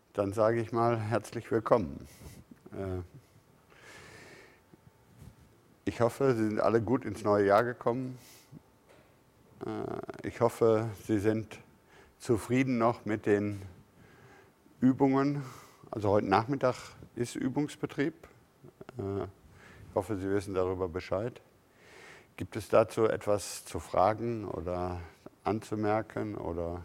Dann sage ich mal herzlich willkommen. Ich hoffe, Sie sind alle gut ins neue Jahr gekommen. Ich hoffe, Sie sind zufrieden noch mit den Übungen. Also heute Nachmittag ist Übungsbetrieb. Ich hoffe, Sie wissen darüber Bescheid. Gibt es dazu etwas zu fragen oder anzumerken oder?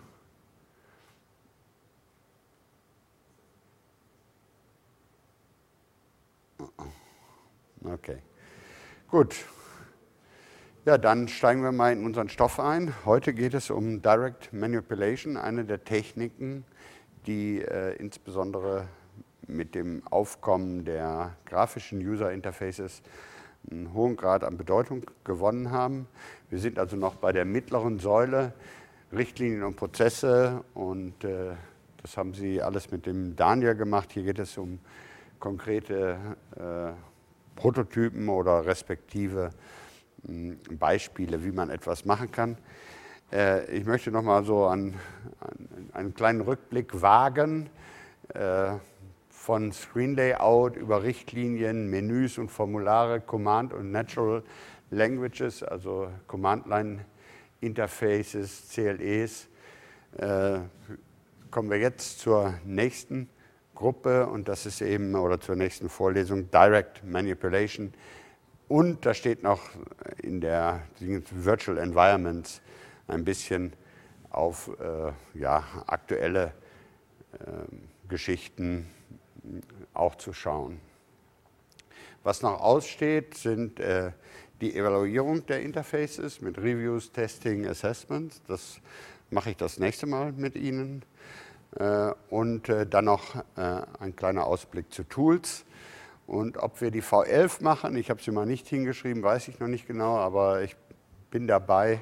Okay, gut. Ja, dann steigen wir mal in unseren Stoff ein. Heute geht es um Direct Manipulation, eine der Techniken, die insbesondere mit dem Aufkommen der grafischen User Interfaces einen hohen Grad an Bedeutung gewonnen haben. Wir sind also noch bei der mittleren Säule, Richtlinien und Prozesse, und das haben Sie alles mit dem Daniel gemacht. Hier geht es um konkrete Prototypen oder respektive Beispiele, wie man etwas machen kann. Ich möchte noch mal so einen kleinen Rückblick wagen, von Screen Layout über Richtlinien, Menüs und Formulare, Command und Natural Languages, also Command Line Interfaces, CLEs. Kommen wir jetzt zur nächsten Gruppe, und das ist eben, oder zur nächsten Vorlesung, Direct Manipulation. Und da steht noch in der Virtual Environments ein bisschen auf aktuelle Geschichten auch zu schauen. Was noch aussteht, sind die Evaluierung der Interfaces mit Reviews, Testing, Assessments. Das mache ich das nächste Mal mit Ihnen. Und dann noch ein kleiner Ausblick zu Tools. Und ob wir die V11 machen, ich habe sie mal nicht hingeschrieben, weiß ich noch nicht genau, aber ich bin dabei,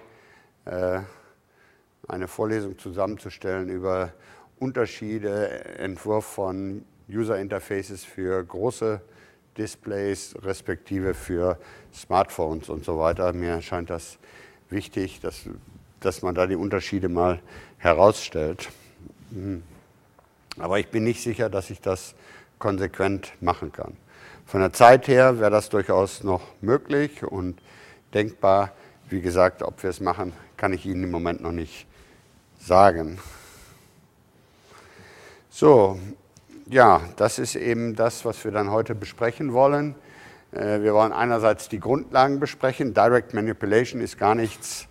eine Vorlesung zusammenzustellen über Unterschiede, Entwurf von User Interfaces für große Displays, respektive für Smartphones und so weiter. Mir scheint das wichtig, dass man da die Unterschiede mal herausstellt. Aber ich bin nicht sicher, dass ich das konsequent machen kann. Von der Zeit her wäre das durchaus noch möglich und denkbar. Wie gesagt, ob wir es machen, kann ich Ihnen im Moment noch nicht sagen. So, ja, das ist eben das, was wir dann heute besprechen wollen. Wir wollen einerseits die Grundlagen besprechen. Direct Manipulation ist gar nichts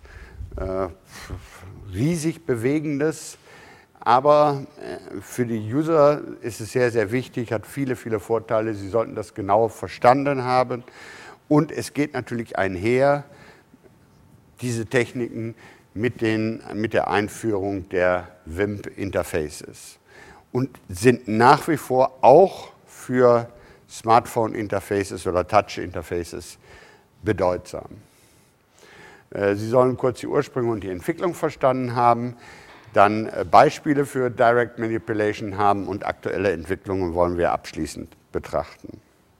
riesig Bewegendes. Aber für die User ist es sehr, sehr wichtig, hat viele, viele Vorteile. Sie sollten das genau verstanden haben. Und es geht natürlich einher, diese Techniken mit der Einführung der WIMP-Interfaces. Und sind nach wie vor auch für Smartphone-Interfaces oder Touch-Interfaces bedeutsam. Sie sollen kurz die Ursprünge und die Entwicklung verstanden haben, dann Beispiele für Direct Manipulation haben und aktuelle Entwicklungen wollen wir abschließend betrachten.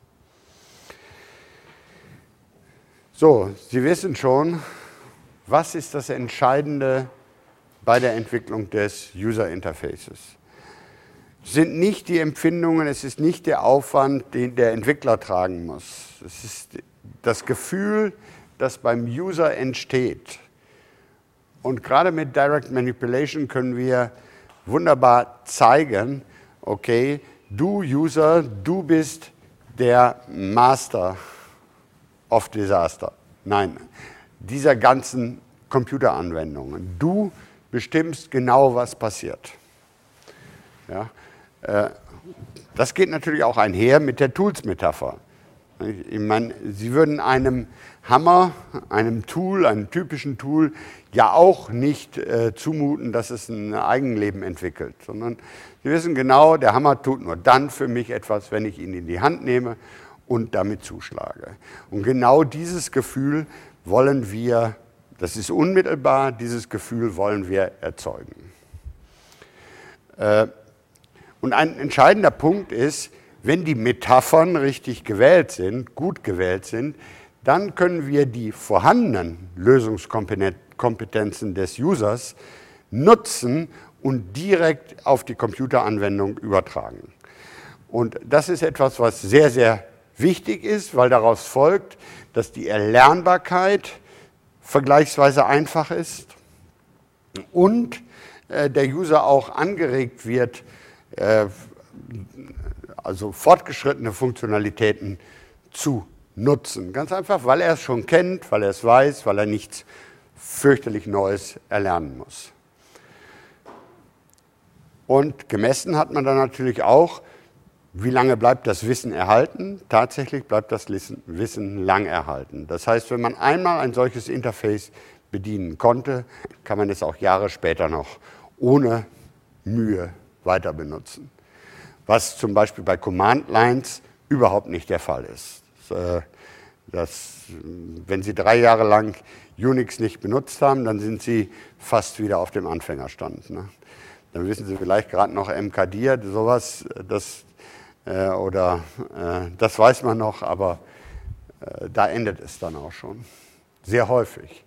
So, Sie wissen schon, was ist das Entscheidende bei der Entwicklung des User Interfaces? Es sind nicht die Empfindungen, es ist nicht der Aufwand, den der Entwickler tragen muss. Es ist das Gefühl, das beim User entsteht. Und gerade mit Direct Manipulation können wir wunderbar zeigen, okay, du User, du bist der Master of Disaster. Nein, dieser ganzen Computeranwendungen. Du bestimmst genau, was passiert. Ja, das geht natürlich auch einher mit der Tools-Metapher. Ich meine, Sie würden einem Hammer, einem Tool, einem typischen Tool, ja auch nicht zumuten, dass es ein Eigenleben entwickelt, sondern Sie wissen genau, der Hammer tut nur dann für mich etwas, wenn ich ihn in die Hand nehme und damit zuschlage. Und genau dieses Gefühl wollen wir, das ist unmittelbar, dieses Gefühl wollen wir erzeugen. Und ein entscheidender Punkt ist, wenn die Metaphern richtig gewählt sind, gut gewählt sind, dann können wir die vorhandenen Lösungskompetenzen des Users nutzen, und direkt auf die Computeranwendung übertragen. Und das ist etwas, was sehr, sehr wichtig ist, weil daraus folgt, dass die Erlernbarkeit vergleichsweise einfach ist und der User auch angeregt wird, also fortgeschrittene Funktionalitäten zu nutzen. Ganz einfach, weil er es schon kennt, weil er es weiß, weil er nichts fürchterlich Neues erlernen muss. Und gemessen hat man dann natürlich auch, wie lange bleibt das Wissen erhalten? Tatsächlich bleibt das Wissen lang erhalten. Das heißt, wenn man einmal ein solches Interface bedienen konnte, kann man es auch Jahre später noch ohne Mühe weiter benutzen. Was zum Beispiel bei Command Lines überhaupt nicht der Fall ist. Wenn Sie 3 Jahre lang Unix nicht benutzt haben, dann sind Sie fast wieder auf dem Anfängerstand. Ne? Dann wissen Sie vielleicht gerade noch mkdir, sowas, das weiß man noch, aber da endet es dann auch schon. Sehr häufig.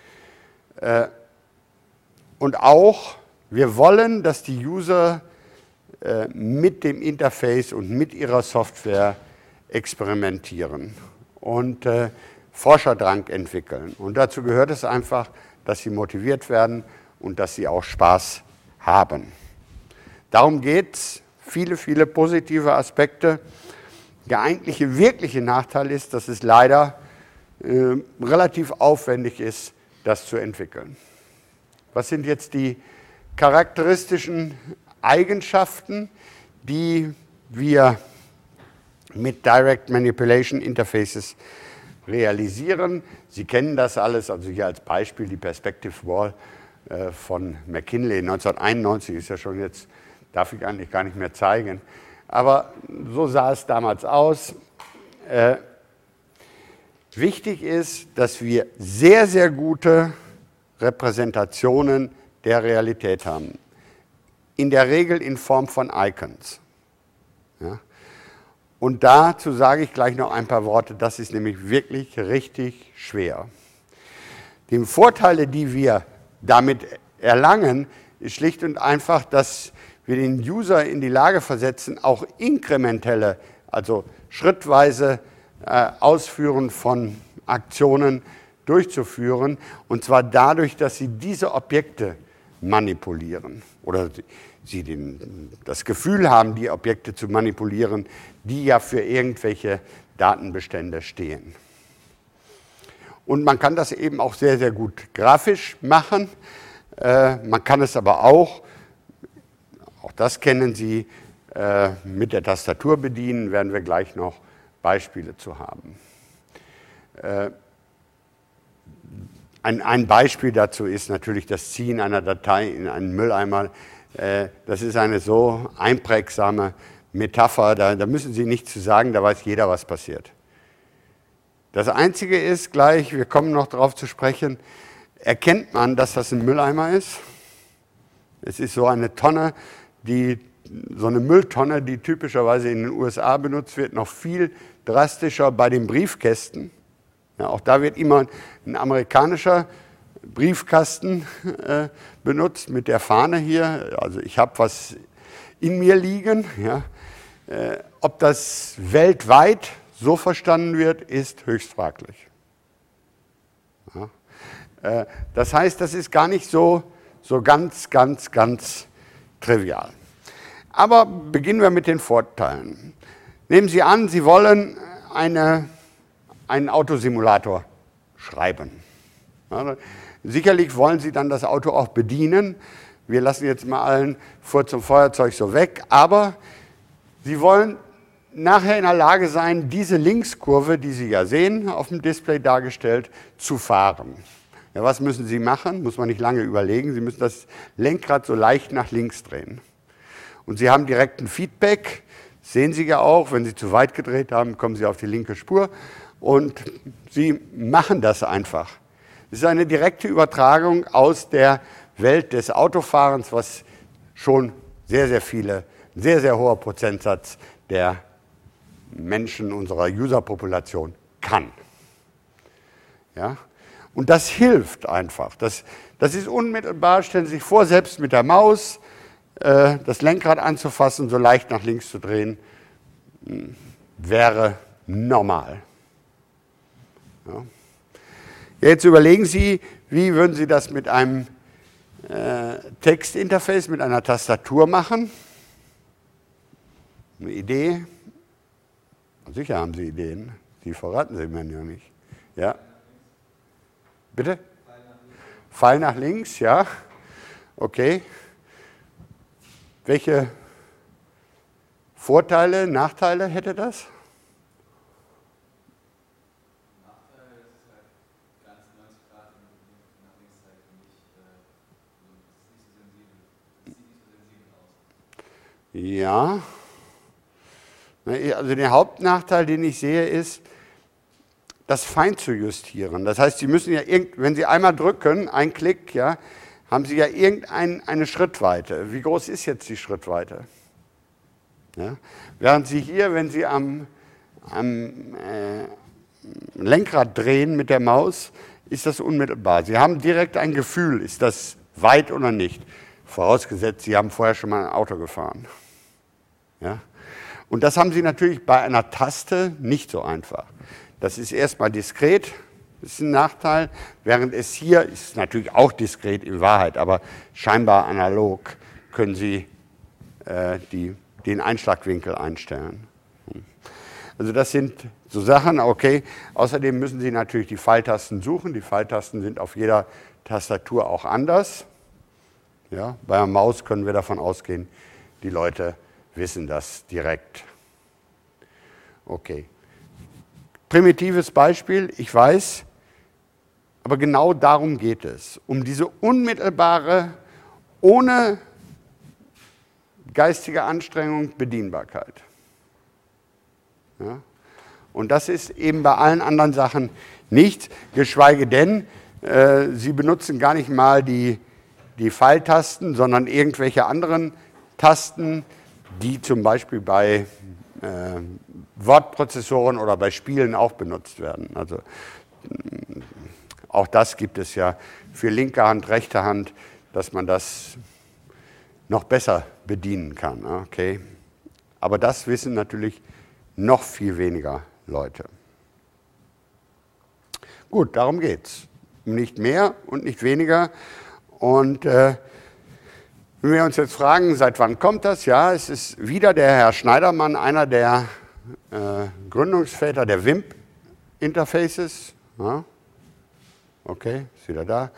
Und auch, wir wollen, dass die User mit dem Interface und mit ihrer Software experimentieren und Forscherdrang entwickeln. Und dazu gehört es einfach, dass sie motiviert werden und dass sie auch Spaß haben. Darum geht es. Viele, viele positive Aspekte. Der eigentliche, wirkliche Nachteil ist, dass es leider relativ aufwendig ist, das zu entwickeln. Was sind jetzt die charakteristischen Eigenschaften, die wir mit Direct Manipulation Interfaces realisieren? Sie kennen das alles, also hier als Beispiel die Perspective Wall von McKinley 1991, ist ja schon jetzt, darf ich eigentlich gar nicht mehr zeigen, aber so sah es damals aus. Wichtig ist, dass wir sehr, sehr gute Repräsentationen der Realität haben. In der Regel in Form von Icons. Ja? Und dazu sage ich gleich noch ein paar Worte, das ist nämlich wirklich richtig schwer. Die Vorteile, die wir damit erlangen, ist schlicht und einfach, dass wir den User in die Lage versetzen, auch inkrementelle, also schrittweise Ausführen von Aktionen durchzuführen, und zwar dadurch, dass sie diese Objekte manipulieren oder sie das Gefühl haben, die Objekte zu manipulieren, die ja für irgendwelche Datenbestände stehen. Und man kann das eben auch sehr, sehr gut grafisch machen. Man kann es aber auch das kennen Sie, mit der Tastatur bedienen, werden wir gleich noch Beispiele zu haben. Ein Beispiel dazu ist natürlich das Ziehen einer Datei in einen Mülleimer. Das ist eine so einprägsame Metapher, da müssen Sie nichts zu sagen, da weiß jeder, was passiert. Das Einzige ist gleich, wir kommen noch darauf zu sprechen, erkennt man, dass das ein Mülleimer ist? Es ist so eine Tonne, so eine Mülltonne, die typischerweise in den USA benutzt wird, noch viel drastischer bei den Briefkästen. Ja, auch da wird immer ein amerikanischer Briefkasten benutzt mit der Fahne hier. Also ich habe was in mir liegen. Ja. Ob das weltweit so verstanden wird, ist höchst fraglich. Ja. Das heißt, das ist gar nicht so ganz trivial. Aber beginnen wir mit den Vorteilen. Nehmen Sie an, Sie wollen einen Autosimulator schreiben. Ja, sicherlich wollen Sie dann das Auto auch bedienen. Wir lassen jetzt mal allen Furz und Feuerzeug so weg, aber Sie wollen nachher in der Lage sein, diese Linkskurve, die Sie ja sehen, auf dem Display dargestellt, zu fahren. Ja, was müssen Sie machen? Muss man nicht lange überlegen. Sie müssen das Lenkrad so leicht nach links drehen. Und Sie haben direkt ein Feedback. Das sehen Sie ja auch. Wenn Sie zu weit gedreht haben, kommen Sie auf die linke Spur. Und Sie machen das einfach. Es ist eine direkte Übertragung aus der Welt des Autofahrens, was schon sehr, sehr hoher Prozentsatz der Menschen unserer Userpopulation kann. Ja? Und das hilft einfach. Das ist unmittelbar, stellen Sie sich vor, selbst mit der Maus das Lenkrad anzufassen, so leicht nach links zu drehen, wäre normal. Ja. Jetzt überlegen Sie, wie würden Sie das mit einem Textinterface, mit einer Tastatur machen? Eine Idee? Sicher haben Sie Ideen, die verraten Sie mir ja nicht. Ja? Bitte? Pfeil nach links, ja. Okay. Welche Vorteile, Nachteile hätte das? Nachteil ist halt ganz 90 Grad nach links Seite nicht so sensibel. Ja. Also der Hauptnachteil, den ich sehe, ist, das fein zu justieren. Das heißt, Sie müssen ja, wenn Sie einmal drücken, ein Klick, ja, haben Sie ja irgendeine Schrittweite. Wie groß ist jetzt die Schrittweite? Ja? Während Sie hier, wenn Sie am Lenkrad drehen mit der Maus, ist das unmittelbar. Sie haben direkt ein Gefühl, ist das weit oder nicht. Vorausgesetzt, Sie haben vorher schon mal ein Auto gefahren. Ja? Und das haben Sie natürlich bei einer Taste nicht so einfach. Das ist erstmal diskret, das ist ein Nachteil, während es hier ist natürlich auch diskret in Wahrheit, aber scheinbar analog können Sie den Einschlagwinkel einstellen. Also das sind so Sachen, okay. Außerdem müssen Sie natürlich die Pfeiltasten suchen. Die Pfeiltasten sind auf jeder Tastatur auch anders. Ja, bei einer Maus können wir davon ausgehen, die Leute wissen das direkt. Okay. Primitives Beispiel, ich weiß, aber genau darum geht es. Um diese unmittelbare, ohne geistige Anstrengung Bedienbarkeit. Ja? Und das ist eben bei allen anderen Sachen nichts, geschweige denn, Sie benutzen gar nicht mal die Pfeiltasten, sondern irgendwelche anderen Tasten, die zum Beispiel bei Wortprozessoren oder bei Spielen auch benutzt werden. Also auch das gibt es ja für linke Hand, rechte Hand, dass man das noch besser bedienen kann. Okay? Aber das wissen natürlich noch viel weniger Leute. Gut, darum geht's. Nicht mehr und nicht weniger. Und wenn wir uns jetzt fragen, seit wann kommt das? Ja, es ist wieder der Herr Schneidermann, einer der Gründungsväter der WIMP-Interfaces. Ja. Okay, ist wieder da.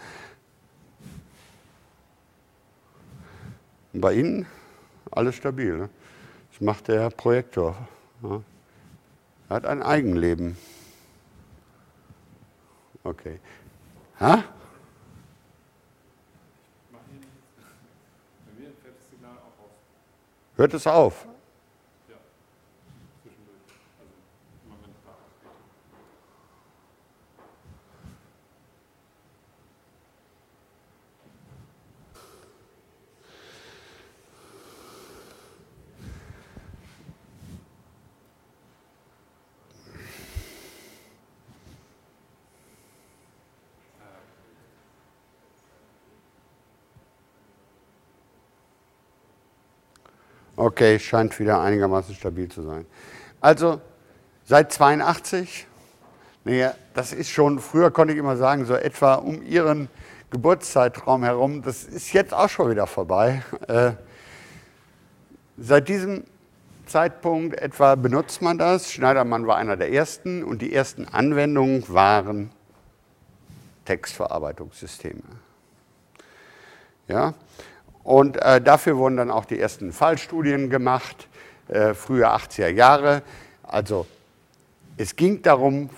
Und bei Ihnen alles stabil. Ne? Das macht der Projektor. Ja. Er hat ein Eigenleben. Okay. Ha? Hört es auf? Ja, zwischendurch. Also immer wenn es da ausgeht. Okay, scheint wieder einigermaßen stabil zu sein. Also seit 82, naja, das ist schon, früher konnte ich immer sagen, so etwa um Ihren Geburtszeitraum herum, das ist jetzt auch schon wieder vorbei. Seit diesem Zeitpunkt etwa benutzt man das. Schneidermann war einer der ersten und die ersten Anwendungen waren Textverarbeitungssysteme. Ja? Und dafür wurden dann auch die ersten Fallstudien gemacht, frühe 80er Jahre. Also es ging darum,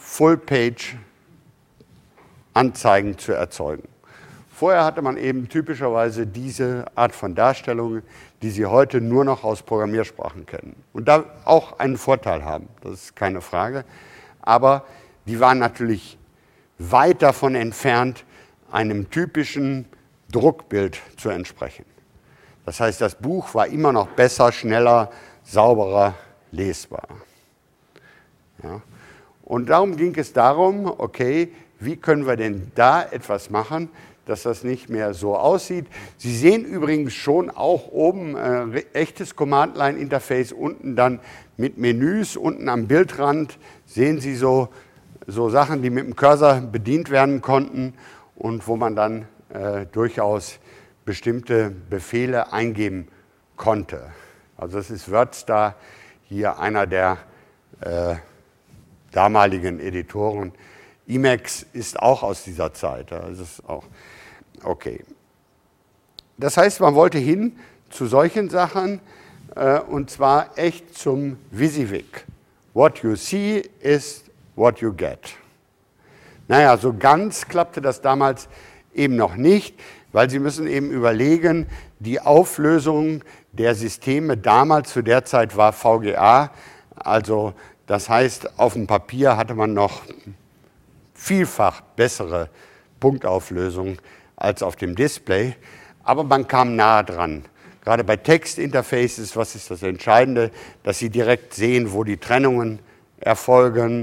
Full-Page-Anzeigen zu erzeugen. Vorher hatte man eben typischerweise diese Art von Darstellungen, die Sie heute nur noch aus Programmiersprachen kennen. Und da auch einen Vorteil haben, das ist keine Frage. Aber die waren natürlich weit davon entfernt, einem typischen Druckbild zu entsprechen. Das heißt, das Buch war immer noch besser, schneller, sauberer, lesbar. Ja. Und darum ging es darum, okay, wie können wir denn da etwas machen, dass das nicht mehr so aussieht. Sie sehen übrigens schon auch oben echtes Command-Line-Interface, unten dann mit Menüs, unten am Bildrand sehen Sie so Sachen, die mit dem Cursor bedient werden konnten und wo man dann durchaus bestimmte Befehle eingeben konnte. Also das ist WordStar, hier einer der damaligen Editoren. Emacs ist auch aus dieser Zeit. Das ist auch okay. Das heißt, man wollte hin zu solchen Sachen, und zwar echt zum WYSIWYG. What you see is what you get. Naja, so ganz klappte das damals eben noch nicht, weil Sie müssen eben überlegen, die Auflösung der Systeme damals zu der Zeit war VGA, also das heißt, auf dem Papier hatte man noch vielfach bessere Punktauflösung als auf dem Display, aber man kam nahe dran. Gerade bei Textinterfaces, was ist das Entscheidende, dass Sie direkt sehen, wo die Trennungen erfolgen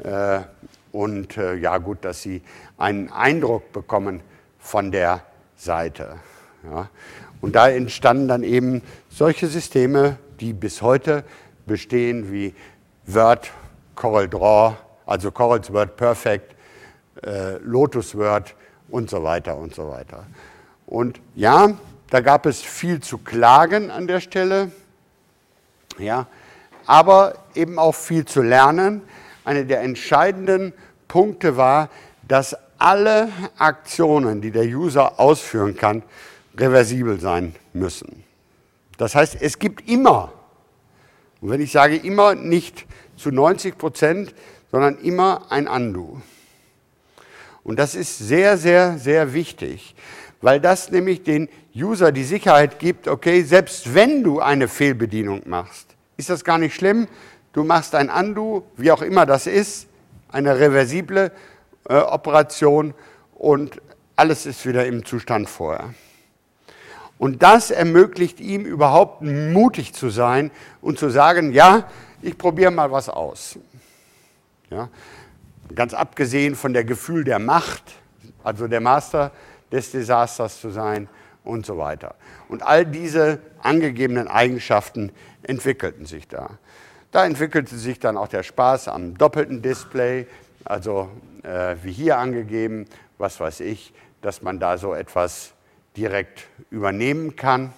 und ja gut, dass Sie einen Eindruck bekommen von der Seite. Ja. Und da entstanden dann eben solche Systeme, die bis heute bestehen, wie Word, Corel Draw, also Corel's Word Perfect, Lotus Word und so weiter und so weiter. Und ja, da gab es viel zu klagen an der Stelle, ja, aber eben auch viel zu lernen. Einer der entscheidenden Punkte war, dass alle Aktionen, die der User ausführen kann, reversibel sein müssen. Das heißt, es gibt immer, und wenn ich sage immer, nicht zu 90%, sondern immer ein Undo. Und das ist sehr, sehr, sehr wichtig, weil das nämlich den User die Sicherheit gibt, okay, selbst wenn du eine Fehlbedienung machst, ist das gar nicht schlimm, du machst ein Undo, wie auch immer das ist, eine reversible Operation und alles ist wieder im Zustand vorher. Und das ermöglicht ihm überhaupt mutig zu sein und zu sagen, ja, ich probiere mal was aus. Ja? Ganz abgesehen von der Gefühl der Macht, also der Master des Desasters zu sein und so weiter. Und all diese angegebenen Eigenschaften entwickelten sich da. Da entwickelte sich dann auch der Spaß am doppelten Display, also wie hier angegeben, was weiß ich, dass man da so etwas direkt übernehmen kann.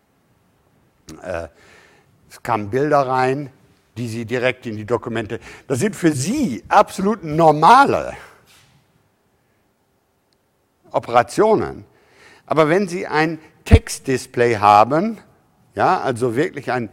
Es kamen Bilder rein, die Sie direkt in die Dokumente, das sind für Sie absolut normale Operationen. Aber wenn Sie ein Textdisplay haben, ja, also wirklich ein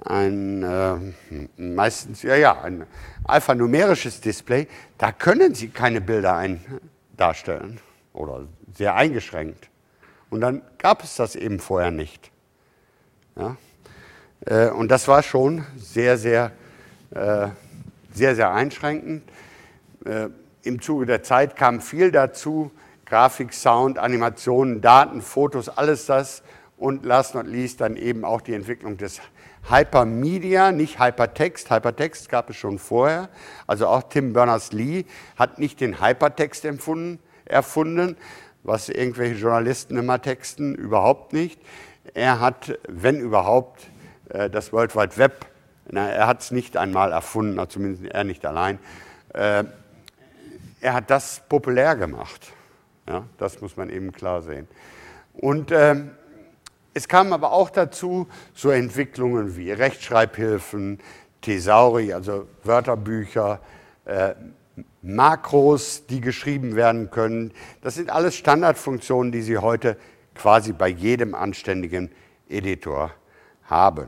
meistens ein alphanumerisches Display, da können Sie keine Bilder darstellen oder sehr eingeschränkt. Und dann gab es das eben vorher nicht. Ja? Und das war schon sehr, sehr einschränkend. Im Zuge der Zeit kam viel dazu, Grafik, Sound, Animationen, Daten, Fotos, alles das und last not least dann eben auch die Entwicklung des Hypermedia, nicht Hypertext. Hypertext gab es schon vorher. Also auch Tim Berners-Lee hat nicht den Hypertext erfunden, was irgendwelche Journalisten immer texten, überhaupt nicht. Er hat, wenn überhaupt, das World Wide Web, er hat es nicht einmal erfunden, zumindest er nicht allein. Er hat das populär gemacht. Ja, das muss man eben klar sehen. Und es kamen aber auch dazu so Entwicklungen wie Rechtschreibhilfen, Thesauri, also Wörterbücher, Makros, die geschrieben werden können. Das sind alles Standardfunktionen, die Sie heute quasi bei jedem anständigen Editor haben.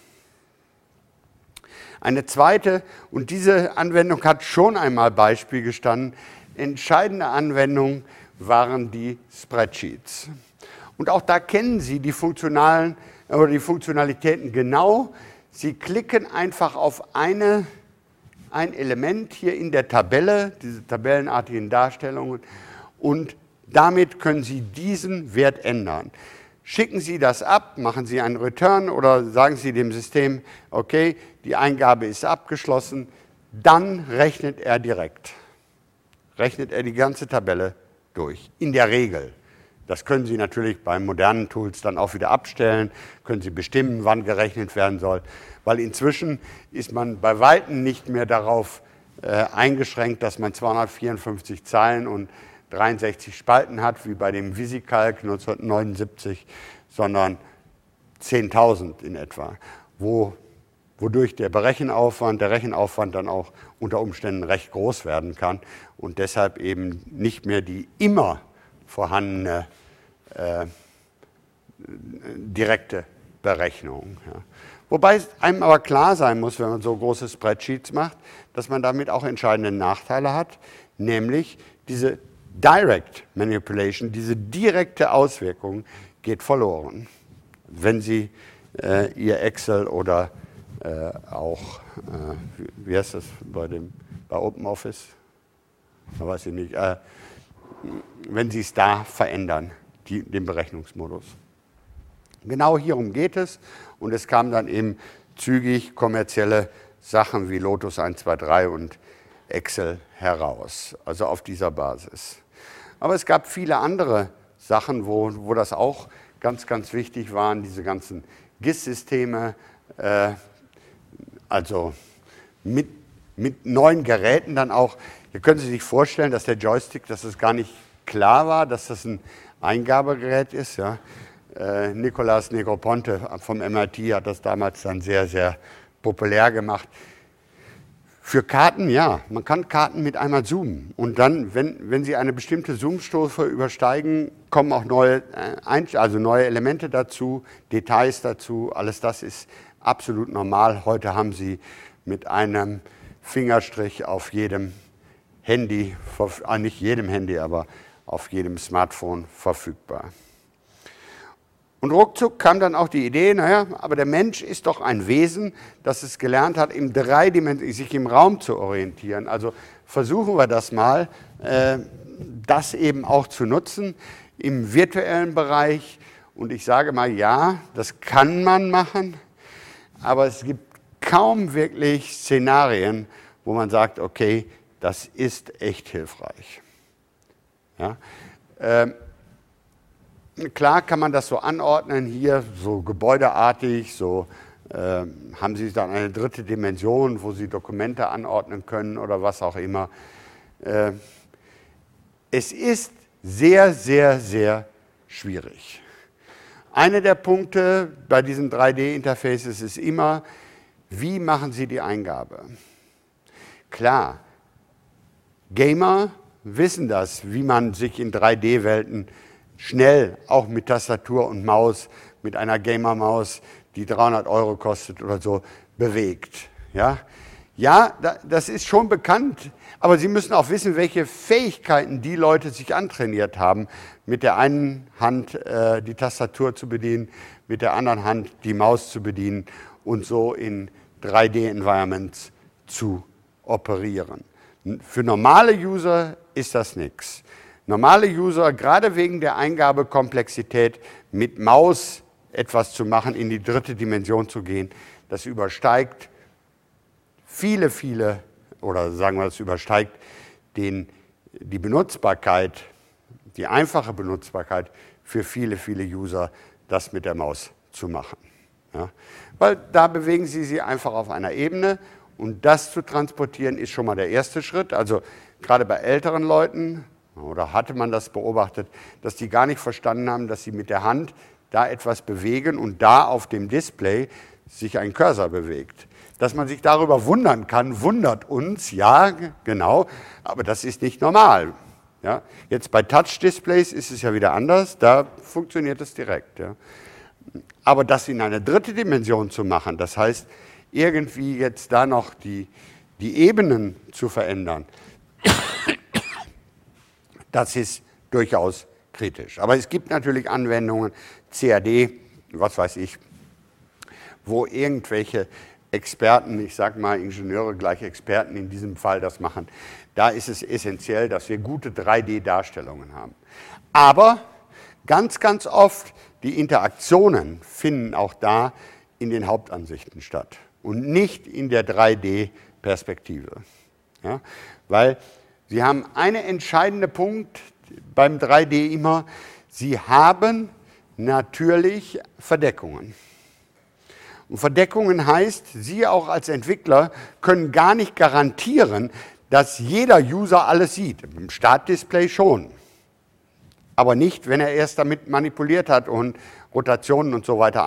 Eine zweite, und diese Anwendung hat schon einmal Beispiel gestanden, entscheidende Anwendung waren die Spreadsheets. Und auch da kennen Sie die Funktionalitäten genau. Sie klicken einfach auf ein Element hier in der Tabelle, diese tabellenartigen Darstellungen, und damit können Sie diesen Wert ändern. Schicken Sie das ab, machen Sie einen Return oder sagen Sie dem System, okay, die Eingabe ist abgeschlossen, dann rechnet er direkt. rechnet er die ganze Tabelle durch, in der Regel. Das können Sie natürlich bei modernen Tools dann auch wieder abstellen, können Sie bestimmen, wann gerechnet werden soll, weil inzwischen ist man bei Weitem nicht mehr darauf eingeschränkt, dass man 254 Zeilen und 63 Spalten hat, wie bei dem VisiCalc 1979, sondern 10.000 in etwa, wodurch der Rechenaufwand dann auch unter Umständen recht groß werden kann und deshalb eben nicht mehr die immer vorhandene direkte Berechnung. Ja. Wobei es einem aber klar sein muss, wenn man so große Spreadsheets macht, dass man damit auch entscheidende Nachteile hat, nämlich diese Direct Manipulation, diese direkte Auswirkung geht verloren, wenn Sie Ihr Excel oder auch, wie heißt das bei OpenOffice? Da weiß ich nicht, wenn Sie es da verändern, den Berechnungsmodus. Genau hierum geht es und es kamen dann eben zügig kommerzielle Sachen wie Lotus 123 und Excel heraus, also auf dieser Basis. Aber es gab viele andere Sachen, wo das auch ganz, ganz wichtig waren, diese ganzen GIS-Systeme, also mit neuen Geräten dann auch. Hier können Sie sich vorstellen, dass der Joystick, dass es gar nicht klar war, dass das ein Eingabegerät ist. Ja. Nicolas Negroponte vom MIT hat das damals dann sehr, sehr populär gemacht. Für Karten, ja, man kann Karten mit einmal zoomen. Und dann, wenn Sie eine bestimmte Zoomstufe übersteigen, kommen auch neue Elemente dazu, Details dazu. Alles das ist absolut normal. Heute haben Sie mit einem Fingerstrich auf jedem Handy, nicht jedem Handy, aber auf jedem Smartphone verfügbar. Und ruckzuck kam dann auch die Idee, naja, aber der Mensch ist doch ein Wesen, das es gelernt hat, sich im Raum zu orientieren. Also versuchen wir das mal, das eben auch zu nutzen im virtuellen Bereich. Und ich sage mal, ja, das kann man machen, aber es gibt kaum wirklich Szenarien, wo man sagt, okay, das ist echt hilfreich. Ja? Klar kann man das so anordnen, hier so gebäudeartig, so haben Sie dann eine dritte Dimension, wo Sie Dokumente anordnen können oder was auch immer. Es ist sehr, sehr, sehr schwierig. Einer der Punkte bei diesen 3D-Interfaces ist immer, wie machen Sie die Eingabe? Klar, Gamer wissen das, wie man sich in 3D-Welten schnell, auch mit Tastatur und Maus, mit einer Gamer-Maus, die 300 € kostet oder so, bewegt. Ja, das ist schon bekannt, aber Sie müssen auch wissen, welche Fähigkeiten die Leute sich antrainiert haben, mit der einen Hand die Tastatur zu bedienen, mit der anderen Hand die Maus zu bedienen und so in 3D-Environments zu operieren. Für normale User ist das nichts. Normale User, gerade wegen der Eingabekomplexität, mit Maus etwas zu machen, in die dritte Dimension zu gehen, das übersteigt oder sagen wir, es übersteigt die Benutzbarkeit, die einfache Benutzbarkeit für viele, viele User, das mit der Maus zu machen. Ja? Weil da bewegen Sie einfach auf einer Ebene und das zu transportieren ist schon mal der erste Schritt. Also gerade bei älteren Leuten, oder hatte man das beobachtet, dass die gar nicht verstanden haben, dass sie mit der Hand da etwas bewegen und da auf dem Display sich ein Cursor bewegt. Dass man sich darüber wundern kann, wundert uns, ja, genau, aber das ist nicht normal. Ja. Jetzt bei Touch-Displays ist es ja wieder anders, da funktioniert es direkt. Ja. Aber das in eine dritte Dimension zu machen, das heißt, irgendwie jetzt da noch die Ebenen zu verändern, das ist durchaus kritisch. Aber es gibt natürlich Anwendungen, CAD, was weiß ich, wo irgendwelche Experten, ich sage mal Ingenieure gleich Experten in diesem Fall das machen. Da ist es essentiell, dass wir gute 3D-Darstellungen haben. Aber ganz, ganz oft die Interaktionen finden auch da in den Hauptansichten statt und nicht in der 3D-Perspektive. Ja? Weil Sie haben einen entscheidenden Punkt beim 3D immer, Sie haben natürlich Verdeckungen. Und Verdeckungen heißt, Sie auch als Entwickler können gar nicht garantieren, dass jeder User alles sieht. Im Startdisplay schon, aber nicht, wenn er erst damit manipuliert hat und Rotationen und so weiter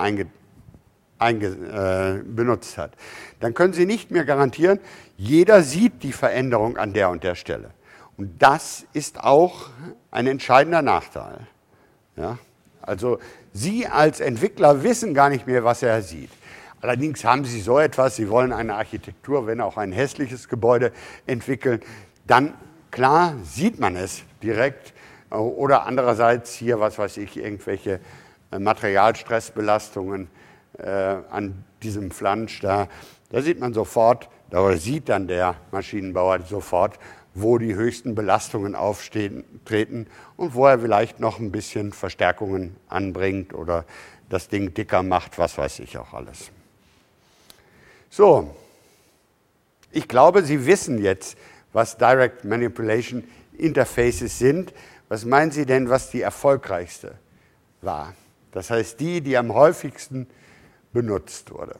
benutzt hat. Dann können Sie nicht mehr garantieren, jeder sieht die Veränderung an der und der Stelle. Und das ist auch ein entscheidender Nachteil. Ja? Also Sie als Entwickler wissen gar nicht mehr, was er sieht. Allerdings haben Sie so etwas, Sie wollen eine Architektur, wenn auch ein hässliches Gebäude entwickeln, dann klar sieht man es direkt. Oder andererseits hier, was weiß ich, irgendwelche Materialstressbelastungen an diesem Flansch da sieht man sofort, da sieht dann der Maschinenbauer sofort, wo die höchsten Belastungen auftreten und wo er vielleicht noch ein bisschen Verstärkungen anbringt oder das Ding dicker macht, was weiß ich auch alles. So, ich glaube, Sie wissen jetzt, was Direct Manipulation Interfaces sind. Was meinen Sie denn, was die erfolgreichste war? Das heißt, die am häufigsten benutzt wurde.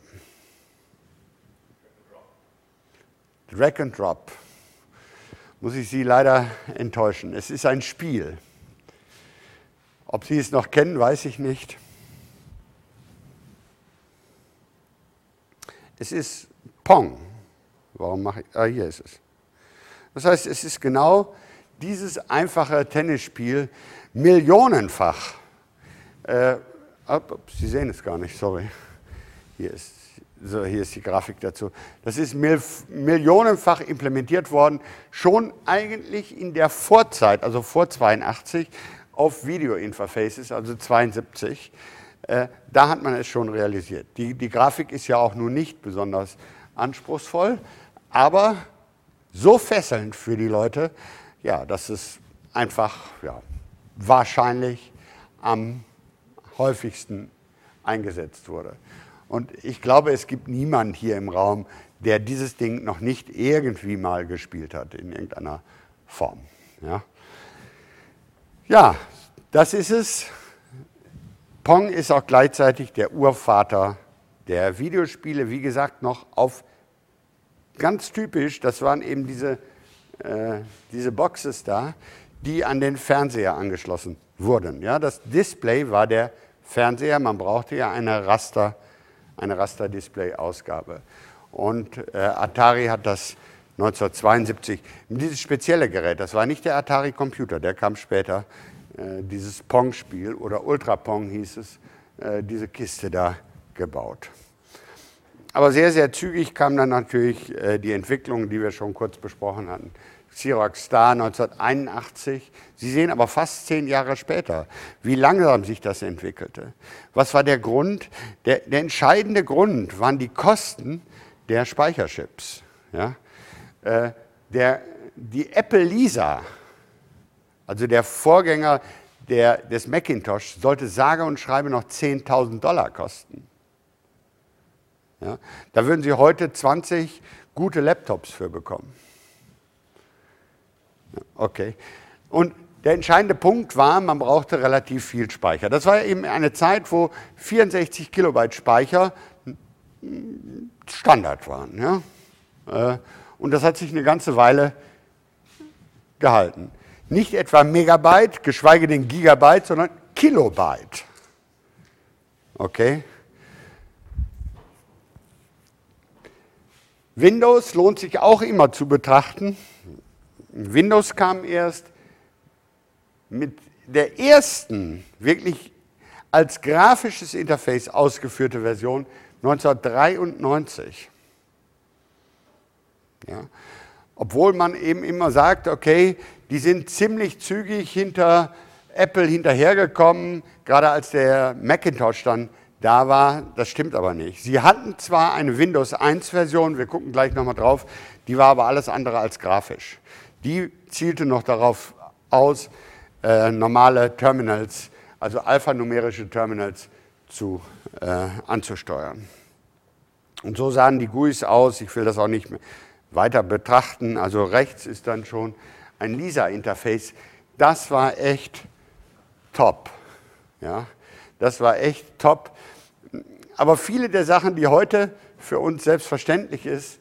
Drag and Drop. Muss ich Sie leider enttäuschen. Es ist ein Spiel. Ob Sie es noch kennen, weiß ich nicht. Es ist Pong. Warum mache ich? Hier ist es. Das heißt, es ist genau dieses einfache Tennisspiel millionenfach. Sie sehen es gar nicht, sorry. Hier ist die Grafik dazu. Das ist millionenfach implementiert worden, schon eigentlich in der Vorzeit, also vor 82, auf Video-Interfaces, also 72. Da hat man es schon realisiert. Die Grafik ist ja auch nun nicht besonders anspruchsvoll, aber so fesselnd für die Leute, ja, dass es einfach wahrscheinlich am häufigsten eingesetzt wurde. Und ich glaube, es gibt niemanden hier im Raum, der dieses Ding noch nicht irgendwie mal gespielt hat, in irgendeiner Form. Ja, das ist es. Pong ist auch gleichzeitig der Urvater der Videospiele, wie gesagt, noch auf ganz typisch, das waren eben diese Boxes da, die an den Fernseher angeschlossen wurden. Ja, das Display war der Fernseher, man brauchte ja eine Raster-Display-Ausgabe. Und Atari hat das 1972, dieses spezielle Gerät, das war nicht der Atari-Computer, der kam später, dieses Pong-Spiel oder Ultra Pong hieß es, diese Kiste da gebaut. Aber sehr, sehr zügig kam dann natürlich die Entwicklung, die wir schon kurz besprochen hatten. Xerox Star 1981. Sie sehen aber fast 10 Jahre später, wie langsam sich das entwickelte. Was war der Grund? Der entscheidende Grund waren die Kosten der Speicherchips. Ja? Die Apple Lisa, also der Vorgänger des Macintosh, sollte sage und schreibe noch $10.000 kosten. Ja? Da würden Sie heute 20 gute Laptops für bekommen. Okay. Und der entscheidende Punkt war, man brauchte relativ viel Speicher. Das war eben eine Zeit, wo 64 Kilobyte Speicher Standard waren. Ja? Und das hat sich eine ganze Weile gehalten. Nicht etwa Megabyte, geschweige denn Gigabyte, sondern Kilobyte. Okay. Windows lohnt sich auch immer zu betrachten. Windows kam erst mit der ersten wirklich als grafisches Interface ausgeführte Version 1993. Ja. Obwohl man eben immer sagt, okay, die sind ziemlich zügig hinter Apple hinterhergekommen, gerade als der Macintosh dann da war. Das stimmt aber nicht. Sie hatten zwar eine Windows 1-Version, wir gucken gleich nochmal drauf, die war aber alles andere als grafisch. Die zielte noch darauf aus, normale Terminals, also alphanumerische Terminals anzusteuern. Und so sahen die GUIs aus, ich will das auch nicht mehr weiter betrachten, also rechts ist dann schon ein Lisa-Interface, das war echt top. Ja, das war echt top. Aber viele der Sachen, die heute für uns selbstverständlich ist,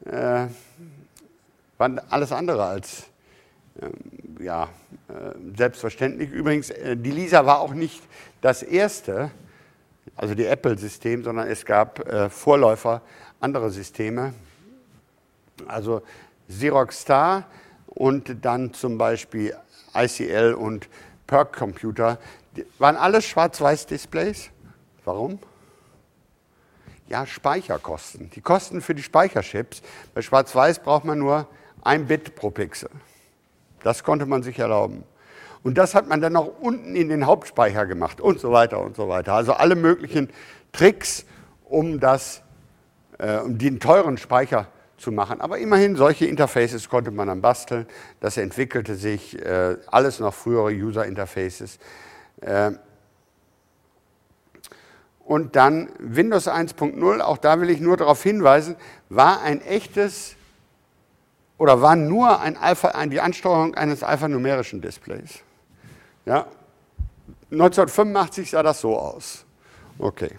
waren alles andere als selbstverständlich. Übrigens, die Lisa war auch nicht das erste, also die Apple-System, sondern es gab Vorläufer, andere Systeme. Also Xerox Star und dann zum Beispiel ICL und PERC Computer, die waren alles Schwarz-Weiß-Displays. Warum? Ja, Speicherkosten. Die Kosten für die Speicherchips. Bei Schwarz-Weiß braucht man nur 1 Bit pro Pixel. Das konnte man sich erlauben. Und das hat man dann noch unten in den Hauptspeicher gemacht und so weiter und so weiter. Also alle möglichen Tricks, um den teuren Speicher zu machen. Aber immerhin, solche Interfaces konnte man dann basteln. Das entwickelte sich, alles noch frühere User-Interfaces. Und dann Windows 1.0, auch da will ich nur darauf hinweisen, war nur die Ansteuerung eines alphanumerischen Displays. Ja. 1985 sah das so aus. Okay.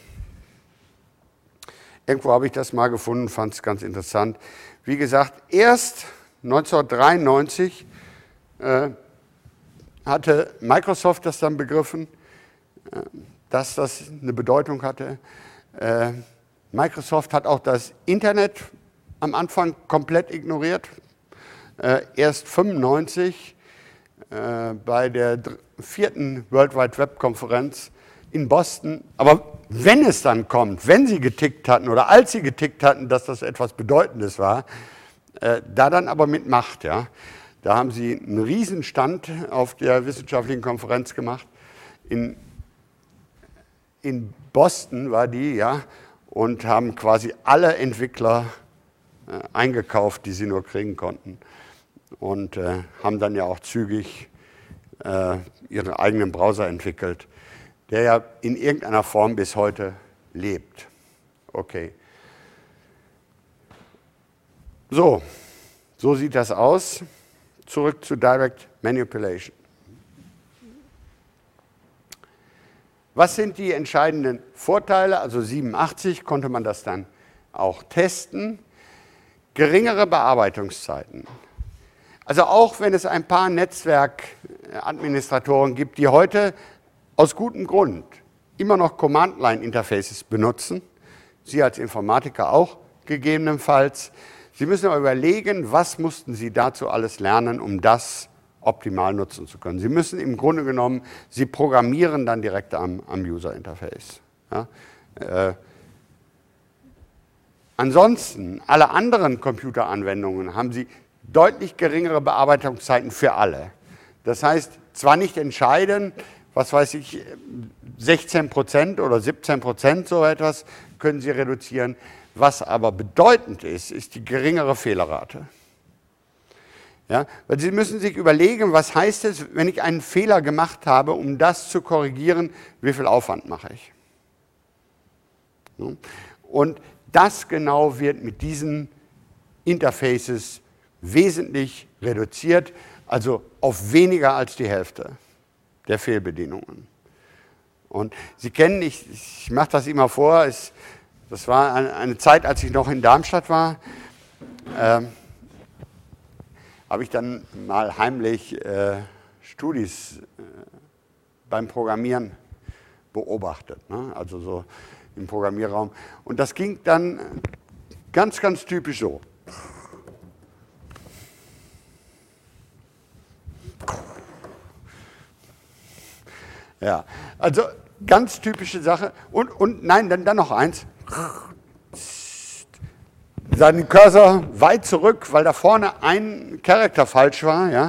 Irgendwo habe ich das mal gefunden, fand es ganz interessant. Wie gesagt, erst 1993 hatte Microsoft das dann begriffen, dass das eine Bedeutung hatte. Microsoft hat auch das Internet am Anfang komplett ignoriert. Erst 1995 bei der 4. World Wide Web Konferenz in Boston. Aber wenn es dann kommt, wenn sie getickt hatten oder als sie getickt hatten, dass das etwas Bedeutendes war, da dann aber mit Macht. Ja. Da haben sie einen Riesenstand auf der wissenschaftlichen Konferenz gemacht. In Boston war die, ja, und haben quasi alle Entwickler eingekauft, die sie nur kriegen konnten. Und haben dann ja auch zügig ihren eigenen Browser entwickelt, der ja in irgendeiner Form bis heute lebt. Okay. So sieht das aus. Zurück zu Direct Manipulation. Was sind die entscheidenden Vorteile? Also 87 konnte man das dann auch testen. Geringere Bearbeitungszeiten. Also auch wenn es ein paar Netzwerkadministratoren gibt, die heute aus gutem Grund immer noch Command-Line-Interfaces benutzen, Sie als Informatiker auch gegebenenfalls. Sie müssen aber überlegen, was mussten Sie dazu alles lernen, um das optimal nutzen zu können. Sie müssen im Grunde genommen, Sie programmieren dann direkt am User-Interface. Ja? Ansonsten, alle anderen Computeranwendungen haben Sie deutlich geringere Bearbeitungszeiten für alle. Das heißt, zwar nicht entscheidend, was weiß ich, 16% oder 17%, so etwas, können Sie reduzieren. Was aber bedeutend ist, ist die geringere Fehlerrate. Ja, weil Sie müssen sich überlegen, was heißt es, wenn ich einen Fehler gemacht habe, um das zu korrigieren, wie viel Aufwand mache ich. Und das genau wird mit diesen Interfaces wesentlich reduziert, also auf weniger als die Hälfte der Fehlbedienungen. Und Sie kennen, ich mache das immer vor, das war eine Zeit, als ich noch in Darmstadt war, habe ich dann mal heimlich Studis beim Programmieren beobachtet, ne? Also so im Programmierraum. Und das ging dann ganz, ganz typisch so. Ja, also ganz typische Sache. Und nein, dann noch eins. Seinen Cursor weit zurück, weil da vorne ein Charakter falsch war. Ja?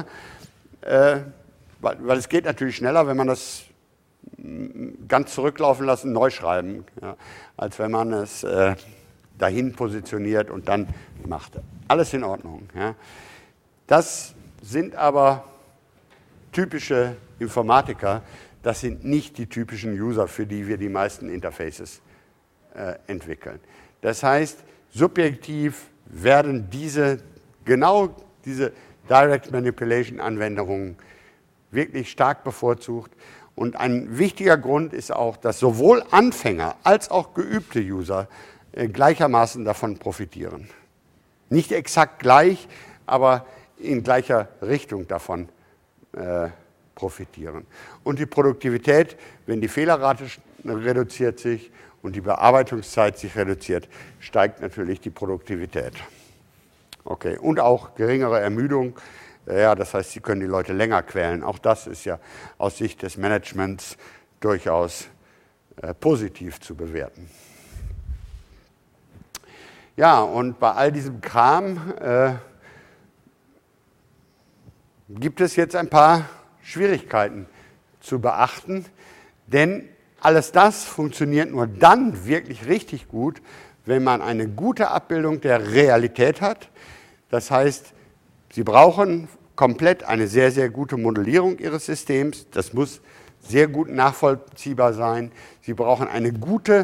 Weil es geht natürlich schneller, wenn man das ganz zurücklaufen lassen, neu schreiben, ja? Als wenn man es dahin positioniert und dann macht. Alles in Ordnung. Ja? Das sind aber typische Informatiker. Das sind nicht die typischen User, für die wir die meisten Interfaces entwickeln. Das heißt, subjektiv werden genau diese Direct Manipulation Anwendungen wirklich stark bevorzugt. Und ein wichtiger Grund ist auch, dass sowohl Anfänger als auch geübte User gleichermaßen davon profitieren. Nicht exakt gleich, aber in gleicher Richtung davon profitieren. Und die Produktivität, wenn die Fehlerrate reduziert sich und die Bearbeitungszeit sich reduziert, steigt natürlich die Produktivität. Okay. Und auch geringere Ermüdung. Ja, das heißt, Sie können die Leute länger quälen. Auch das ist ja aus Sicht des Managements durchaus positiv zu bewerten. Ja, und bei all diesem Kram gibt es jetzt ein paar Schwierigkeiten zu beachten, denn alles das funktioniert nur dann wirklich richtig gut, wenn man eine gute Abbildung der Realität hat. Das heißt, Sie brauchen komplett eine sehr, sehr gute Modellierung Ihres Systems. Das muss sehr gut nachvollziehbar sein. Sie brauchen eine gute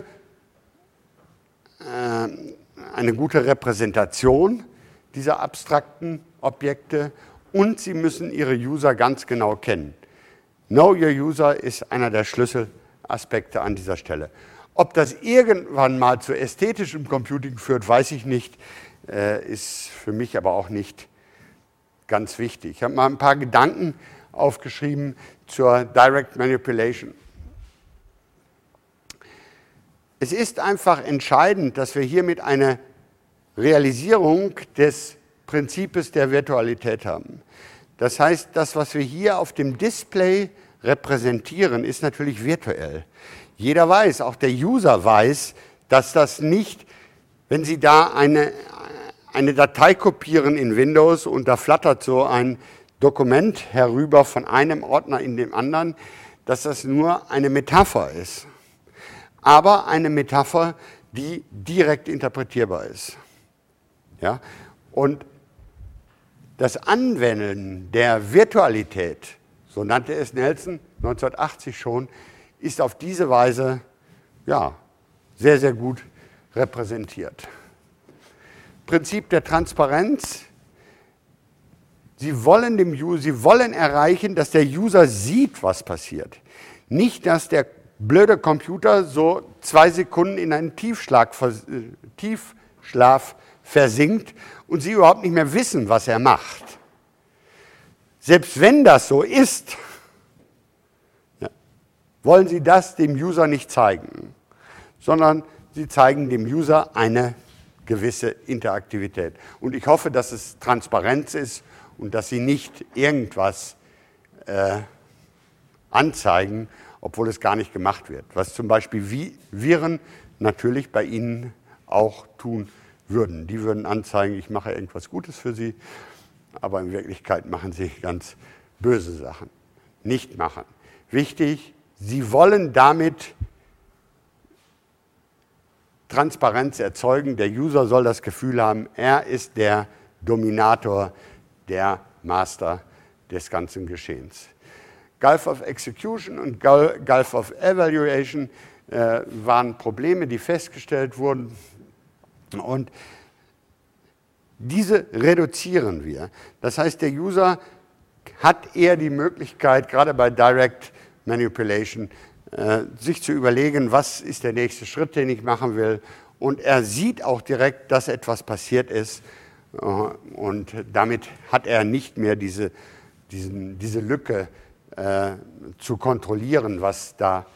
Repräsentation dieser abstrakten Objekte und Sie müssen Ihre User ganz genau kennen. Know Your User ist einer der Schlüsselaspekte an dieser Stelle. Ob das irgendwann mal zu ästhetischem Computing führt, weiß ich nicht, ist für mich aber auch nicht ganz wichtig. Ich habe mal ein paar Gedanken aufgeschrieben zur Direct Manipulation. Es ist einfach entscheidend, dass wir hiermit eine Realisierung des Prinzips der Virtualität haben. Das heißt, das, was wir hier auf dem Display repräsentieren, ist natürlich virtuell. Jeder weiß, auch der User weiß, dass das nicht, wenn Sie da eine Datei kopieren in Windows und da flattert so ein Dokument herüber von einem Ordner in den anderen, dass das nur eine Metapher ist. Aber eine Metapher, die direkt interpretierbar ist. Ja? Und das Anwenden der Virtualität, so nannte es Nelson 1980 schon, ist auf diese Weise ja, sehr, sehr gut repräsentiert. Prinzip der Transparenz. Sie wollen erreichen, dass der User sieht, was passiert. Nicht, dass der blöde Computer so 2 Sekunden in einen Tiefschlaf versinkt und Sie überhaupt nicht mehr wissen, was er macht. Selbst wenn das so ist, ja, wollen Sie das dem User nicht zeigen, sondern Sie zeigen dem User eine gewisse Interaktivität. Und ich hoffe, dass es Transparenz ist und dass Sie nicht irgendwas anzeigen, obwohl es gar nicht gemacht wird. Was zum Beispiel Viren natürlich bei Ihnen auch tun würden. Die würden anzeigen, ich mache irgendwas Gutes für Sie, aber in Wirklichkeit machen Sie ganz böse Sachen. Nicht machen. Wichtig, Sie wollen damit Transparenz erzeugen. Der User soll das Gefühl haben, er ist der Dominator, der Master des ganzen Geschehens. Gulf of Execution und Gulf of Evaluation waren Probleme, die festgestellt wurden. Und diese reduzieren wir. Das heißt, der User hat eher die Möglichkeit, gerade bei Direct Manipulation, sich zu überlegen, was ist der nächste Schritt, den ich machen will. Und er sieht auch direkt, dass etwas passiert ist. Und damit hat er nicht mehr diese Lücke zu kontrollieren, was da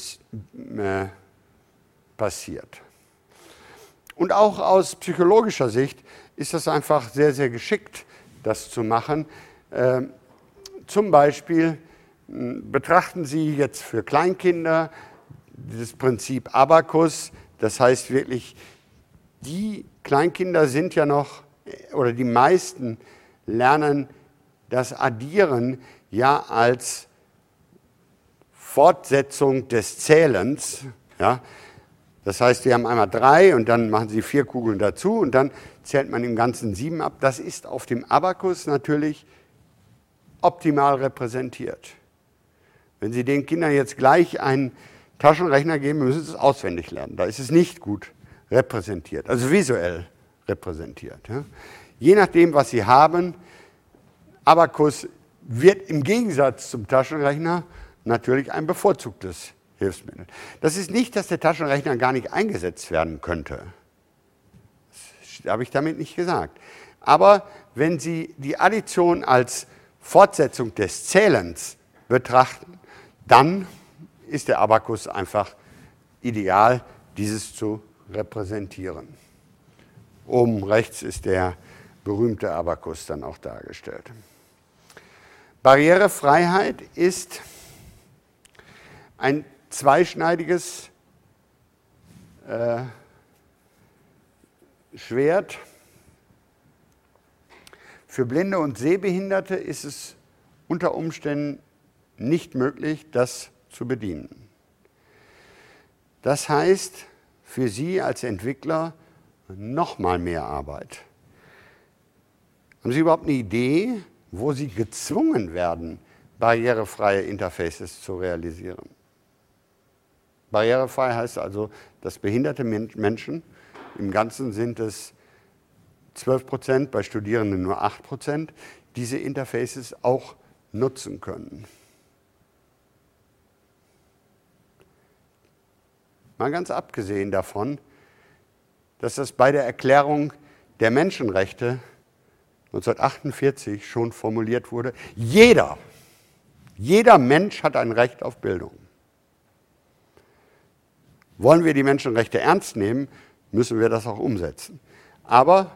passiert. Und auch aus psychologischer Sicht ist das einfach sehr, sehr geschickt, das zu machen. Zum Beispiel betrachten Sie jetzt für Kleinkinder das Prinzip Abakus. Das heißt wirklich, die Kleinkinder sind ja noch, oder die meisten lernen das Addieren ja als Fortsetzung des Zählens. Ja? Das heißt, Sie haben einmal 3 und dann machen Sie 4 Kugeln dazu und dann zählt man im Ganzen 7 ab. Das ist auf dem Abakus natürlich optimal repräsentiert. Wenn Sie den Kindern jetzt gleich einen Taschenrechner geben, müssen Sie es auswendig lernen. Da ist es nicht gut repräsentiert, also visuell repräsentiert. Ja? Je nachdem, was Sie haben, Abacus wird im Gegensatz zum Taschenrechner natürlich ein bevorzugtes Hilfsmittel. Das ist nicht, dass der Taschenrechner gar nicht eingesetzt werden könnte. Das habe ich damit nicht gesagt. Aber wenn Sie die Addition als Fortsetzung des Zählens betrachten, dann ist der Abacus einfach ideal, dieses zu repräsentieren. Oben rechts ist der berühmte Abacus dann auch dargestellt. Barrierefreiheit ist ein zweischneidiges Schwert. Für Blinde und Sehbehinderte ist es unter Umständen nicht möglich, das zu bedienen. Das heißt, für Sie als Entwickler noch mal mehr Arbeit. Haben Sie überhaupt eine Idee, wo Sie gezwungen werden, barrierefreie Interfaces zu realisieren? Barrierefrei heißt also, dass behinderte Menschen, im Ganzen sind es 12%, bei Studierenden nur 8%, diese Interfaces auch nutzen können. Mal ganz abgesehen davon, dass das bei der Erklärung der Menschenrechte 1948 schon formuliert wurde. Jeder Mensch hat ein Recht auf Bildung. Wollen wir die Menschenrechte ernst nehmen, müssen wir das auch umsetzen. Aber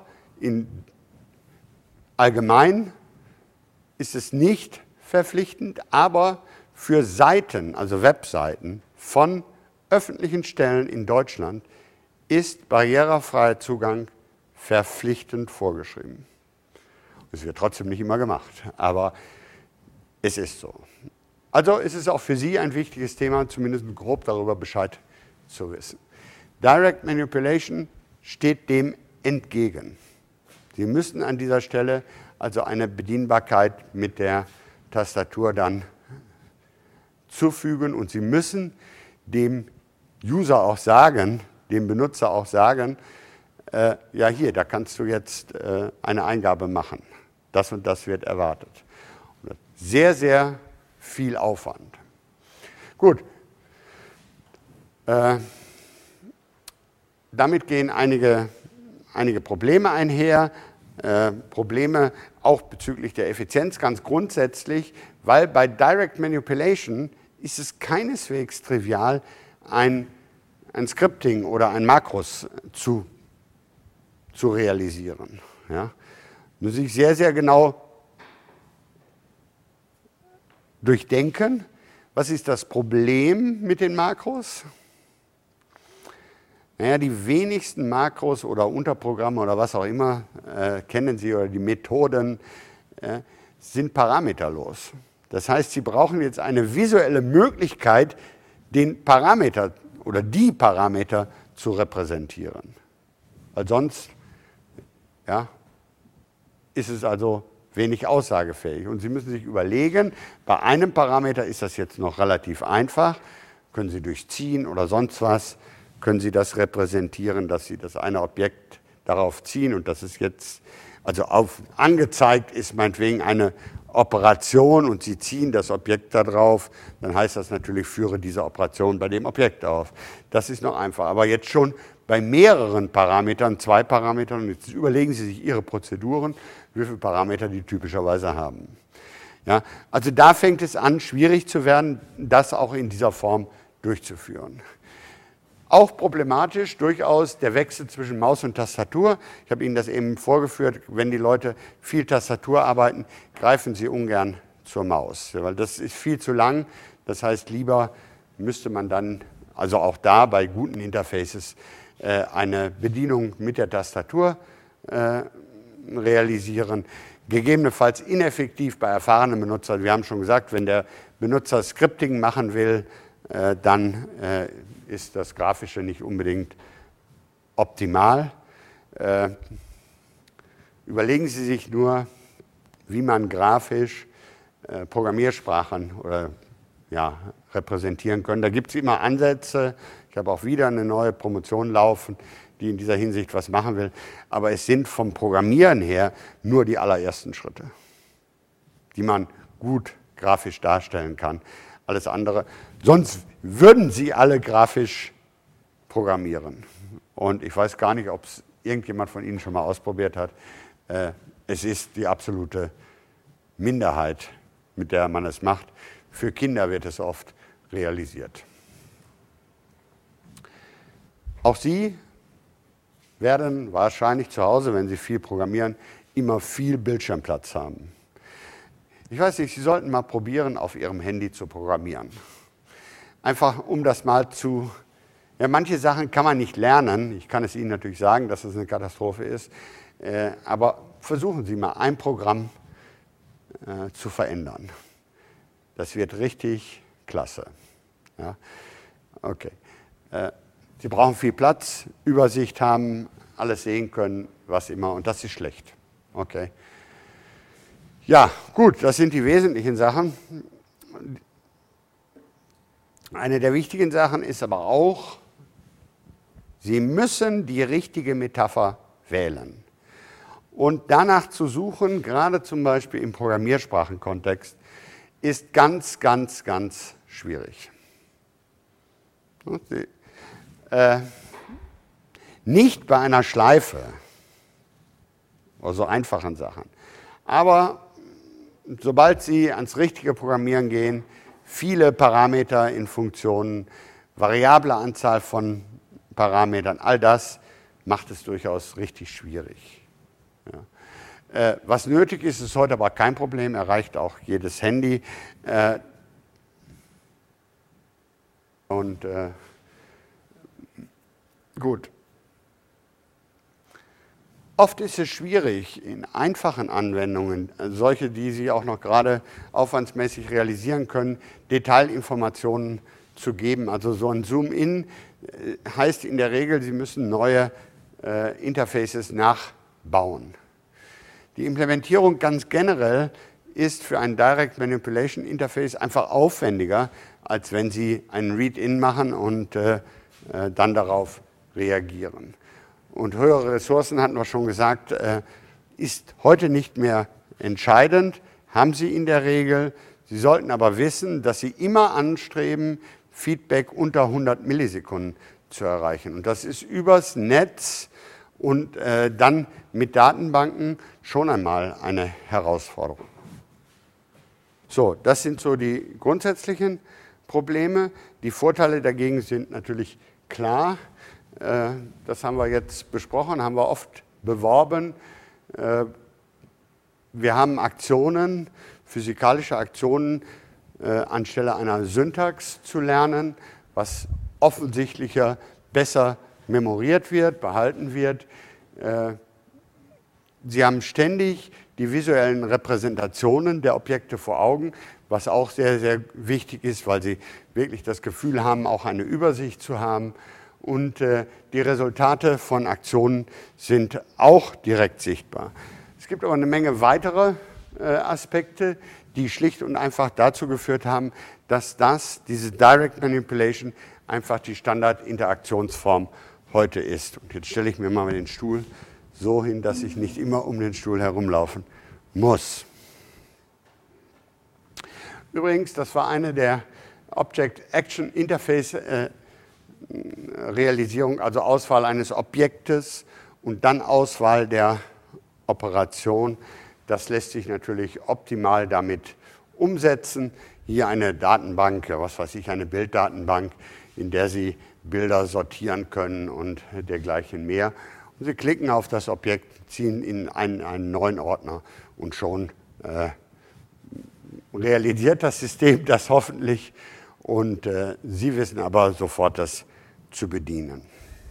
allgemein ist es nicht verpflichtend, aber für Seiten, also Webseiten von öffentlichen Stellen in Deutschland ist barrierefreier Zugang verpflichtend vorgeschrieben. Das wird trotzdem nicht immer gemacht, aber es ist so. Also ist es auch für Sie ein wichtiges Thema, zumindest grob darüber Bescheid zu wissen. Direct Manipulation steht dem entgegen. Sie müssen an dieser Stelle also eine Bedienbarkeit mit der Tastatur dann zufügen und Sie müssen dem User auch sagen, dem Benutzer auch sagen, ja hier, da kannst du jetzt eine Eingabe machen. Das und das wird erwartet. Sehr, sehr viel Aufwand. Gut. Damit gehen einige Probleme einher. Probleme auch bezüglich der Effizienz ganz grundsätzlich, weil bei Direct Manipulation ist es keineswegs trivial, ein Scripting oder ein Makros zu realisieren. Ja? Muss ich sehr, sehr genau durchdenken, was ist das Problem mit den Makros? Naja, die wenigsten Makros oder Unterprogramme oder was auch immer kennen Sie oder die Methoden sind parameterlos. Das heißt, Sie brauchen jetzt eine visuelle Möglichkeit, den Parameter oder die Parameter zu repräsentieren. Weil sonst ist es also wenig aussagefähig. Und Sie müssen sich überlegen, bei einem Parameter ist das jetzt noch relativ einfach, können Sie durch Ziehen oder sonst was, können Sie das repräsentieren, dass Sie das eine Objekt darauf ziehen und das ist jetzt, also angezeigt ist meinetwegen eine Operation und Sie ziehen das Objekt da drauf, dann heißt das natürlich, führe diese Operation bei dem Objekt auf. Das ist noch einfach. Aber jetzt schon bei mehreren Parametern, 2 Parametern, und jetzt überlegen Sie sich Ihre Prozeduren, wie viele Parameter die typischerweise haben. Ja, also da fängt es an, schwierig zu werden, das auch in dieser Form durchzuführen. Auch problematisch durchaus der Wechsel zwischen Maus und Tastatur. Ich habe Ihnen das eben vorgeführt, wenn die Leute viel Tastatur arbeiten, greifen sie ungern zur Maus, weil das ist viel zu lang. Das heißt, lieber müsste man dann, also auch da bei guten Interfaces, eine Bedienung mit der Tastatur realisieren. Gegebenenfalls ineffektiv bei erfahrenen Benutzern. Wir haben schon gesagt, wenn der Benutzer Scripting machen will, dann ist das Grafische nicht unbedingt optimal. Überlegen Sie sich nur, wie man grafisch Programmiersprachen oder, repräsentieren kann. Da gibt es immer Ansätze. Ich habe auch wieder eine neue Promotion laufen, die in dieser Hinsicht was machen will. Aber es sind vom Programmieren her nur die allerersten Schritte. die man gut grafisch darstellen kann. Alles andere, sonst würden sie alle grafisch programmieren. Und ich weiß gar nicht, ob es irgendjemand von Ihnen schon mal ausprobiert hat. Es ist die absolute Minderheit, mit der man es macht. Für Kinder wird es oft realisiert. Auch Sie werden wahrscheinlich zu Hause, wenn Sie viel programmieren, immer viel Bildschirmplatz haben. Ich weiß nicht, Sie sollten mal probieren, auf Ihrem Handy zu programmieren. Einfach um das mal zu... Ja, manche Sachen kann man nicht lernen. Ich kann es Ihnen natürlich sagen, dass es eine Katastrophe ist. Aber versuchen Sie mal, ein Programm zu verändern. Das wird richtig klasse. Ja? Okay. Sie brauchen viel Platz, Übersicht haben, alles sehen können, was immer. Und das ist schlecht. Okay. Ja, gut, das sind die wesentlichen Sachen. Eine der wichtigen Sachen ist aber auch, Sie müssen die richtige Metapher wählen. Und danach zu suchen, gerade zum Beispiel im Programmiersprachenkontext, ist ganz, ganz, ganz schwierig. Nicht bei einer Schleife oder so einfachen Sachen. Aber sobald Sie ans richtige Programmieren gehen, viele Parameter in Funktionen, variable Anzahl von Parametern, all das macht es durchaus richtig schwierig. Ja. Was nötig ist, ist heute aber kein Problem, erreicht auch jedes Handy. Gut. Oft ist es schwierig, in einfachen Anwendungen, solche, die Sie auch noch gerade aufwandsmäßig realisieren können, Detailinformationen zu geben. Also so ein Zoom-In heißt in der Regel, Sie müssen neue Interfaces nachbauen. Die Implementierung ganz generell ist für ein Direct Manipulation Interface einfach aufwendiger, als wenn Sie einen Read-In machen und dann darauf reagieren. Und höhere Ressourcen, hatten wir schon gesagt, ist heute nicht mehr entscheidend, haben Sie in der Regel. Sie sollten aber wissen, dass Sie immer anstreben, Feedback unter 100 Millisekunden zu erreichen. Und das ist übers Netz und dann mit Datenbanken schon einmal eine Herausforderung. So, das sind so die grundsätzlichen Probleme. Die Vorteile dagegen sind natürlich klar. Das haben wir jetzt besprochen, haben wir oft beworben. Wir haben Aktionen, physikalische Aktionen, anstelle einer Syntax zu lernen, was offensichtlicher besser memoriert wird, behalten wird. Sie haben ständig die visuellen Repräsentationen der Objekte vor Augen, was auch sehr, sehr wichtig ist, weil Sie wirklich das Gefühl haben, auch eine Übersicht zu haben. Und die Resultate von Aktionen sind auch direkt sichtbar. Es gibt aber eine Menge weitere Aspekte, die schlicht und einfach dazu geführt haben, dass diese Direct Manipulation einfach die Standardinteraktionsform heute ist. Und jetzt stelle ich mir mal den Stuhl so hin, dass ich nicht immer um den Stuhl herumlaufen muss. Übrigens, das war eine der Object-Action-Interface Realisierung, also Auswahl eines Objektes und dann Auswahl der Operation. Das lässt sich natürlich optimal damit umsetzen. Hier eine Datenbank, was weiß ich, eine Bilddatenbank, in der Sie Bilder sortieren können und dergleichen mehr. Und Sie klicken auf das Objekt, ziehen in einen neuen Ordner und schon realisiert das System das hoffentlich. Und Sie wissen aber sofort, das zu bedienen.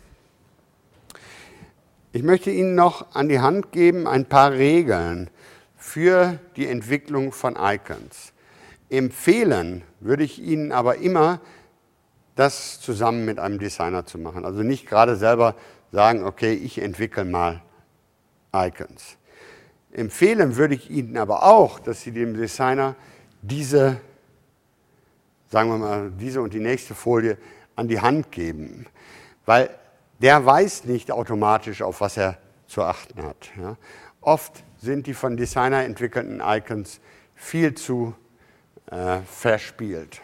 Ich möchte Ihnen noch an die Hand geben ein paar Regeln für die Entwicklung von Icons. Empfehlen würde ich Ihnen aber immer, das zusammen mit einem Designer zu machen. Also nicht gerade selber sagen, okay, ich entwickle mal Icons. Empfehlen würde ich Ihnen aber auch, dass Sie dem Designer diese, sagen wir mal, diese und die nächste Folie an die Hand geben, weil der weiß nicht automatisch, auf was er zu achten hat. Ja. Oft sind die von Designer entwickelten Icons viel zu verspielt.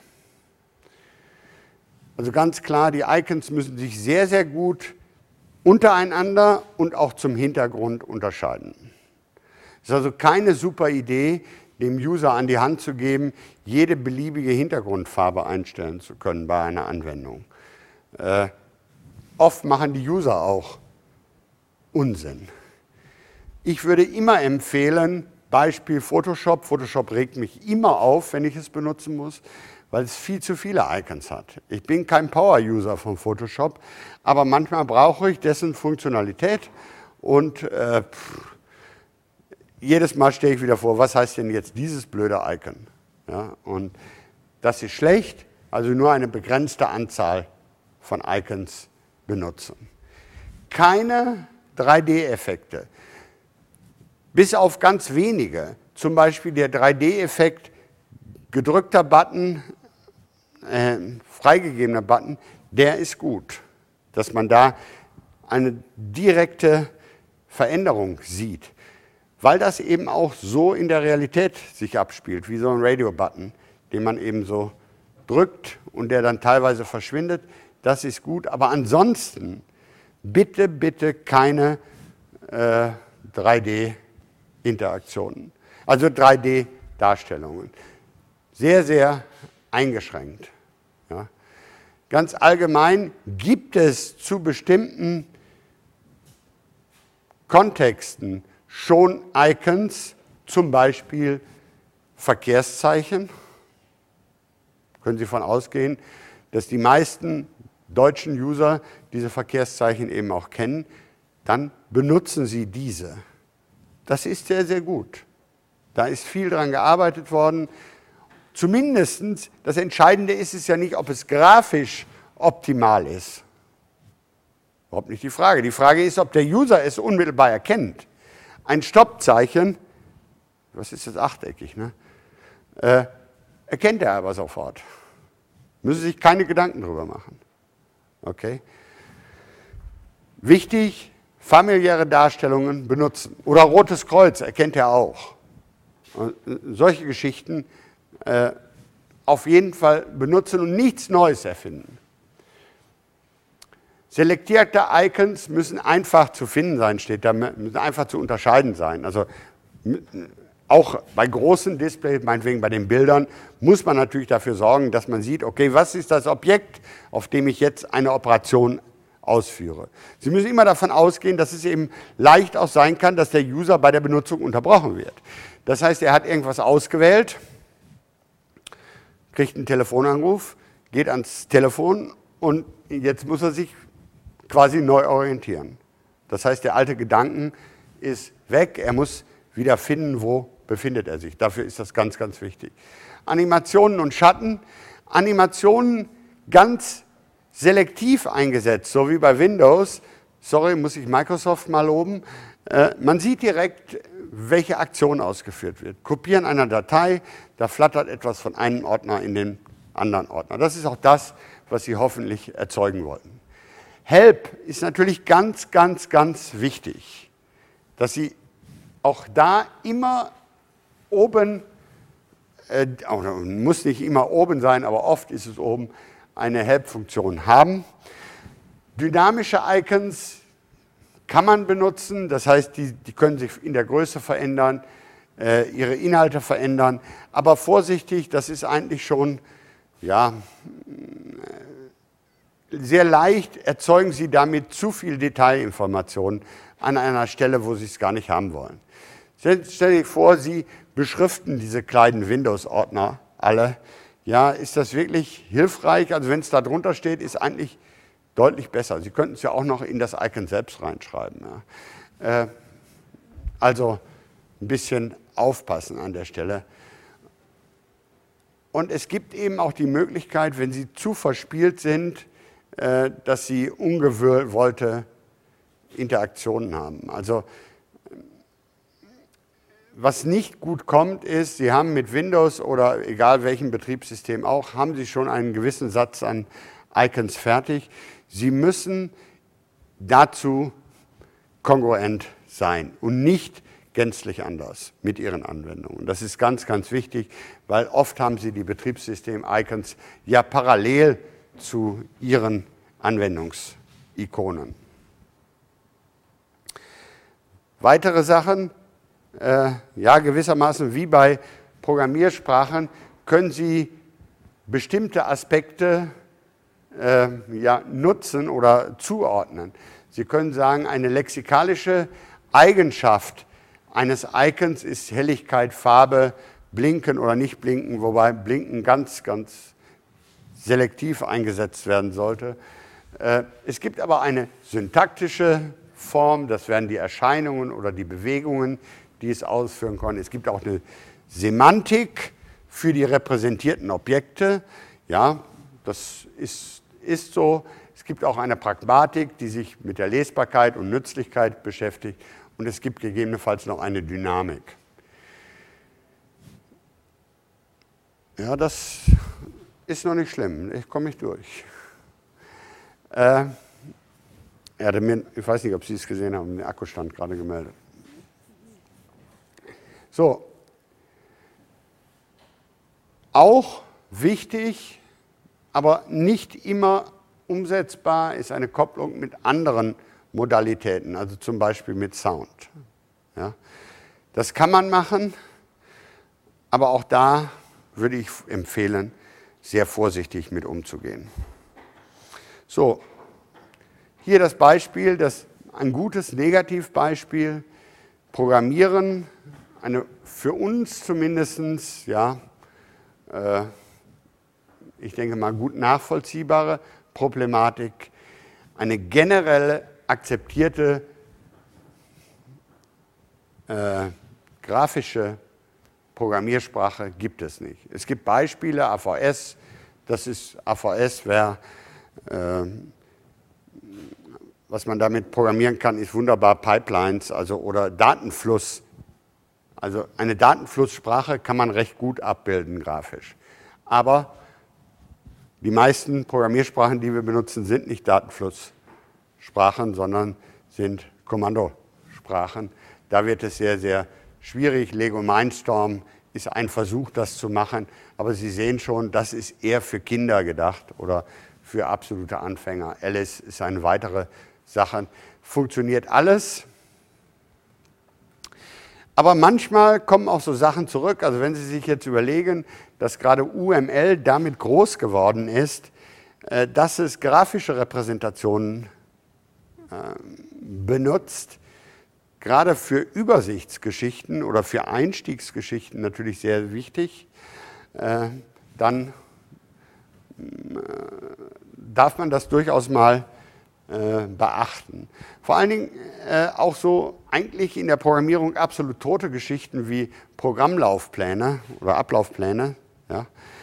Also ganz klar, die Icons müssen sich sehr, sehr gut untereinander und auch zum Hintergrund unterscheiden. Es ist also keine super Idee, dem User an die Hand zu geben, jede beliebige Hintergrundfarbe einstellen zu können bei einer Anwendung. Oft machen die User auch Unsinn. Ich würde immer empfehlen, Beispiel Photoshop. Photoshop regt mich immer auf, wenn ich es benutzen muss, weil es viel zu viele Icons hat. Ich bin kein Power-User von Photoshop, aber manchmal brauche ich dessen Funktionalität und jedes Mal stehe ich wieder vor, was heißt denn jetzt dieses blöde Icon? Ja, und das ist schlecht, also nur eine begrenzte Anzahl von Icons benutzen. Keine 3D-Effekte. Bis auf ganz wenige, zum Beispiel der 3D-Effekt, gedrückter Button, freigegebener Button, der ist gut, dass man da eine direkte Veränderung sieht, weil das eben auch so in der Realität sich abspielt, wie so ein Radio-Button, den man eben so drückt und der dann teilweise verschwindet. Das ist gut, aber ansonsten bitte, bitte keine 3D-Interaktionen, also 3D-Darstellungen. Sehr, sehr eingeschränkt. Ja. Ganz allgemein gibt es zu bestimmten Kontexten schon Icons, zum Beispiel Verkehrszeichen. Können Sie davon ausgehen, dass die meisten deutschen User diese Verkehrszeichen eben auch kennen. Dann benutzen Sie diese. Das ist sehr, sehr gut. Da ist viel dran gearbeitet worden. Zumindest, das Entscheidende ist es ja nicht, ob es grafisch optimal ist. Überhaupt nicht die Frage. Die Frage ist, ob der User es unmittelbar erkennt. Ein Stoppzeichen, was ist das, achteckig, ne? Erkennt er aber sofort. Müssen sich keine Gedanken drüber machen. Okay? Wichtig, familiäre Darstellungen benutzen. Oder Rotes Kreuz erkennt er auch. Und solche Geschichten auf jeden Fall benutzen und nichts Neues erfinden. Selektierte Icons müssen einfach zu finden sein, steht da, müssen einfach zu unterscheiden sein. Also auch bei großen Displays, meinetwegen bei den Bildern, muss man natürlich dafür sorgen, dass man sieht, okay, was ist das Objekt, auf dem ich jetzt eine Operation ausführe. Sie müssen immer davon ausgehen, dass es eben leicht auch sein kann, dass der User bei der Benutzung unterbrochen wird. Das heißt, er hat irgendwas ausgewählt, kriegt einen Telefonanruf, geht ans Telefon und jetzt muss er sich quasi neu orientieren. Das heißt, der alte Gedanken ist weg, er muss wieder finden, wo befindet er sich. Dafür ist das ganz, ganz wichtig. Animationen und Schatten. Animationen ganz selektiv eingesetzt, so wie bei Windows. Sorry, muss ich Microsoft mal loben. Man sieht direkt, welche Aktion ausgeführt wird. Kopieren einer Datei, da flattert etwas von einem Ordner in den anderen Ordner. Das ist auch das, was Sie hoffentlich erzeugen wollten. Help ist natürlich ganz, ganz, ganz wichtig, dass Sie auch da immer oben, muss nicht immer oben sein, aber oft ist es oben, eine Help-Funktion haben. Dynamische Icons kann man benutzen, das heißt, die können sich in der Größe verändern, ihre Inhalte verändern, aber vorsichtig, das ist eigentlich schon, ja, sehr leicht erzeugen Sie damit zu viel Detailinformation an einer Stelle, wo Sie es gar nicht haben wollen. Stellen Sie sich vor, Sie beschriften diese kleinen Windows-Ordner alle. Ja, ist das wirklich hilfreich? Also wenn es da drunter steht, ist eigentlich deutlich besser. Sie könnten es ja auch noch in das Icon selbst reinschreiben. Ja. Also ein bisschen aufpassen an der Stelle. Und es gibt eben auch die Möglichkeit, wenn Sie zu verspielt sind, dass Sie ungewollte Interaktionen haben. Also was nicht gut kommt, ist, Sie haben mit Windows oder egal welchem Betriebssystem auch, haben Sie schon einen gewissen Satz an Icons fertig. Sie müssen dazu kongruent sein und nicht gänzlich anders mit ihren Anwendungen. Das ist ganz, ganz wichtig, weil oft haben sie die Betriebssystem-Icons ja parallel zu ihren Anwendungsikonen. Weitere Sachen, ja gewissermaßen wie bei Programmiersprachen, können Sie bestimmte Aspekte ja, nutzen oder zuordnen. Sie können sagen, eine lexikalische Eigenschaft eines Icons ist Helligkeit, Farbe, Blinken oder nicht blinken, wobei Blinken ganz, ganz selektiv eingesetzt werden sollte. Es gibt aber eine syntaktische Form, das wären die Erscheinungen oder die Bewegungen, die es ausführen können. Es gibt auch eine Semantik für die repräsentierten Objekte. Ja, das ist so. Es gibt auch eine Pragmatik, die sich mit der Lesbarkeit und Nützlichkeit beschäftigt. Und es gibt gegebenenfalls noch eine Dynamik. Ja, das ist noch nicht schlimm. Ich komme nicht durch. Ich weiß nicht, ob Sie es gesehen haben, den Akkustand gerade gemeldet. So. Auch wichtig, aber nicht immer umsetzbar ist eine Kopplung mit anderen Modalitäten, also zum Beispiel mit Sound. Ja. Das kann man machen, aber auch da würde ich empfehlen, sehr vorsichtig mit umzugehen. So, hier das Beispiel, ein gutes Negativbeispiel, Programmieren, eine für uns zumindest, ja, ich denke mal gut nachvollziehbare Problematik, eine generell akzeptierte grafische Programmiersprache gibt es nicht. Es gibt Beispiele, AVS, AVS wäre, was man damit programmieren kann, ist wunderbar Pipelines, also oder Datenfluss. Also eine Datenflusssprache kann man recht gut abbilden grafisch. Aber die meisten Programmiersprachen, die wir benutzen, sind nicht Datenflusssprachen, sondern sind Kommandosprachen. Da wird es sehr, sehr schwierig. Lego Mindstorm ist ein Versuch, das zu machen. Aber Sie sehen schon, das ist eher für Kinder gedacht oder für absolute Anfänger. Alice ist eine weitere Sache. Funktioniert alles. Aber manchmal kommen auch so Sachen zurück. Also wenn Sie sich jetzt überlegen, dass gerade UML damit groß geworden ist, dass es grafische Repräsentationen benutzt, gerade für Übersichtsgeschichten oder für Einstiegsgeschichten natürlich sehr wichtig, dann darf man das durchaus mal beachten. Vor allen Dingen auch so eigentlich in der Programmierung absolut tote Geschichten wie Programmlaufpläne oder Ablaufpläne. Ja,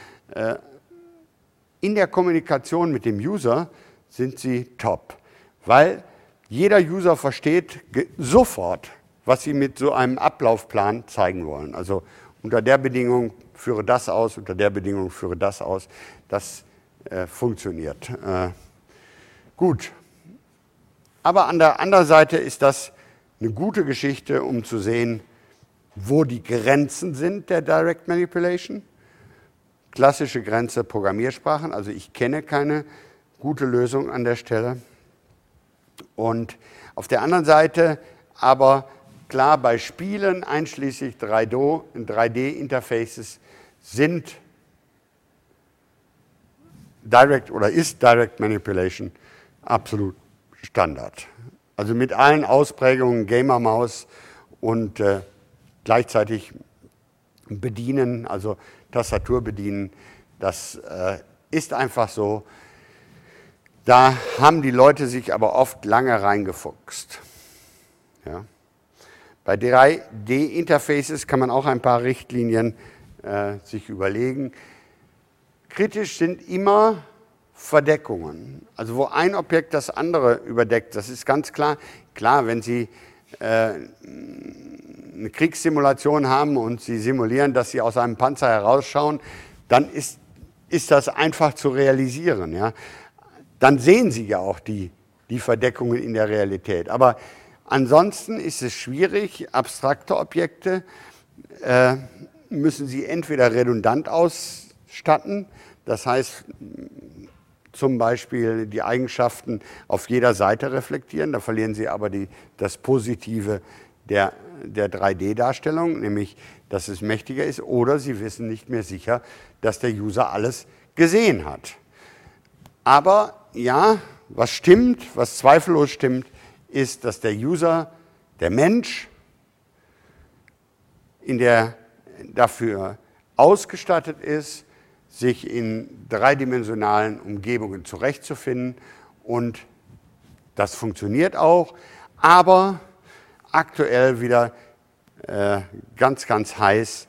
in der Kommunikation mit dem User sind sie top, weil jeder User versteht sofort, was Sie mit so einem Ablaufplan zeigen wollen. Also unter der Bedingung führe das aus, unter der Bedingung führe das aus. Das funktioniert. Gut. Aber an der anderen Seite ist das eine gute Geschichte, um zu sehen, wo die Grenzen sind der Direct Manipulation. Klassische Grenze Programmiersprachen, also ich kenne keine gute Lösung an der Stelle. Und auf der anderen Seite aber klar, bei Spielen einschließlich 3D-Interfaces sind ist Direct Manipulation absolut Standard. Also mit allen Ausprägungen, Gamer-Maus und gleichzeitig bedienen, also Tastatur bedienen, das ist einfach so. Da haben die Leute sich aber oft lange reingefuchst. Ja. Bei 3D-Interfaces kann man auch ein paar Richtlinien sich überlegen. Kritisch sind immer Verdeckungen, also wo ein Objekt das andere überdeckt, das ist ganz klar. Klar, wenn Sie eine Kriegssimulation haben und Sie simulieren, dass Sie aus einem Panzer herausschauen, dann ist das einfach zu realisieren. Ja? Dann sehen Sie ja auch die Verdeckungen in der Realität. Aber Ansonsten ist es schwierig, abstrakte Objekte müssen Sie entweder redundant ausstatten, das heißt zum Beispiel die Eigenschaften auf jeder Seite reflektieren, da verlieren Sie aber das Positive der 3D-Darstellung, nämlich dass es mächtiger ist, oder Sie wissen nicht mehr sicher, dass der User alles gesehen hat. Aber ja, was stimmt, was zweifellos stimmt, ist, dass der User, der Mensch, dafür ausgestattet ist, sich in dreidimensionalen Umgebungen zurechtzufinden, und das funktioniert auch, aber aktuell wieder ganz, ganz heiß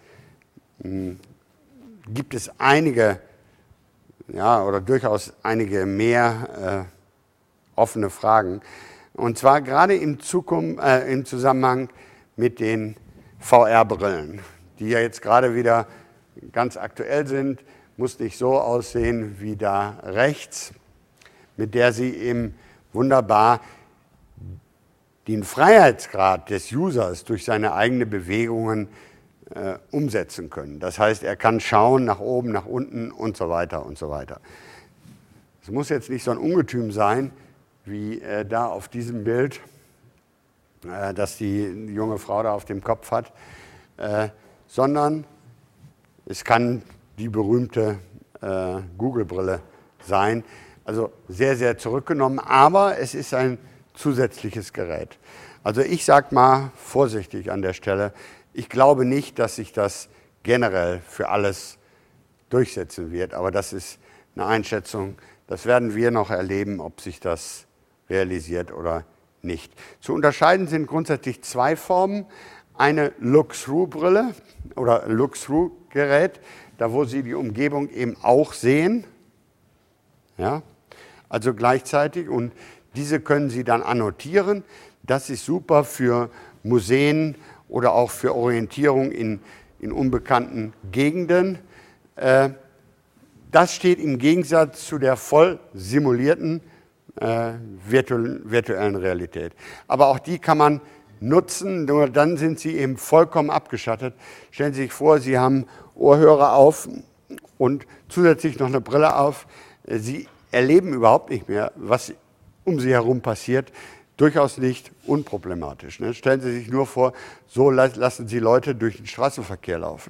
gibt es einige, ja, oder durchaus einige mehr offene Fragen, und zwar gerade im Zusammenhang mit den VR-Brillen, die ja jetzt gerade wieder ganz aktuell sind. Muss nicht so aussehen wie da rechts, mit der Sie eben wunderbar den Freiheitsgrad des Users durch seine eigenen Bewegungen umsetzen können. Das heißt, er kann schauen nach oben, nach unten und so weiter und so weiter. Es muss jetzt nicht so ein Ungetüm sein, wie da auf diesem Bild, das die junge Frau da auf dem Kopf hat, sondern es kann die berühmte Google-Brille sein. Also sehr, sehr zurückgenommen, aber es ist ein zusätzliches Gerät. Also ich sage mal vorsichtig an der Stelle, ich glaube nicht, dass sich das generell für alles durchsetzen wird, aber das ist eine Einschätzung, das werden wir noch erleben, ob sich das realisiert oder nicht. Zu unterscheiden sind grundsätzlich zwei Formen. Eine Look-Through-Brille oder Look-Through-Gerät, da wo Sie die Umgebung eben auch sehen, ja, also gleichzeitig, und diese können Sie dann annotieren. Das ist super für Museen oder auch für Orientierung in unbekannten Gegenden. Das steht im Gegensatz zu der voll simulierten virtuellen Realität. Aber auch die kann man nutzen, nur dann sind sie eben vollkommen abgeschattet. Stellen Sie sich vor, Sie haben Ohrhörer auf und zusätzlich noch eine Brille auf. Sie erleben überhaupt nicht mehr, was um Sie herum passiert. Durchaus nicht unproblematisch. Ne? Stellen Sie sich nur vor, so lassen Sie Leute durch den Straßenverkehr laufen.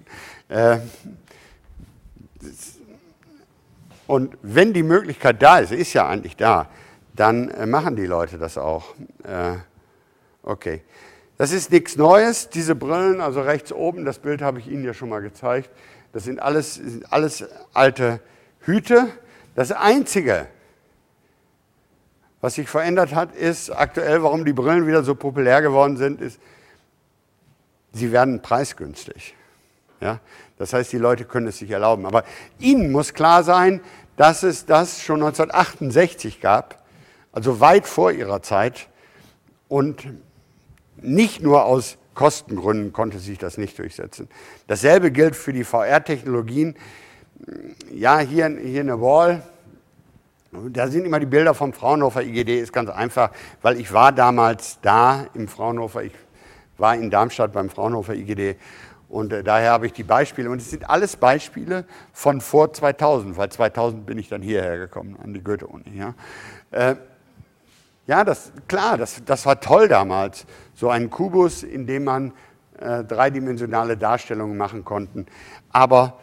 Und wenn die Möglichkeit da ist ja eigentlich da, dann machen die Leute das auch. Okay. Das ist nichts Neues, diese Brillen, also rechts oben, das Bild habe ich Ihnen ja schon mal gezeigt, das sind alles alte Hüte. Das Einzige, was sich verändert hat, ist aktuell, warum die Brillen wieder so populär geworden sind, ist, sie werden preisgünstig. Ja? Das heißt, die Leute können es sich erlauben. Aber Ihnen muss klar sein, dass es das schon 1968 gab, also weit vor Ihrer Zeit, und nicht nur aus Kostengründen konnte sich das nicht durchsetzen. Dasselbe gilt für die VR-Technologien. Ja, hier eine Wall, da sind immer die Bilder vom Fraunhofer IGD, ist ganz einfach, weil ich war damals da im Fraunhofer, ich war in Darmstadt beim Fraunhofer IGD, und daher habe ich die Beispiele, und es sind alles Beispiele von vor 2000, weil 2000 bin ich dann hierher gekommen, an die Goethe-Uni. Ja, das war toll damals, so ein Kubus, in dem man dreidimensionale Darstellungen machen konnte, aber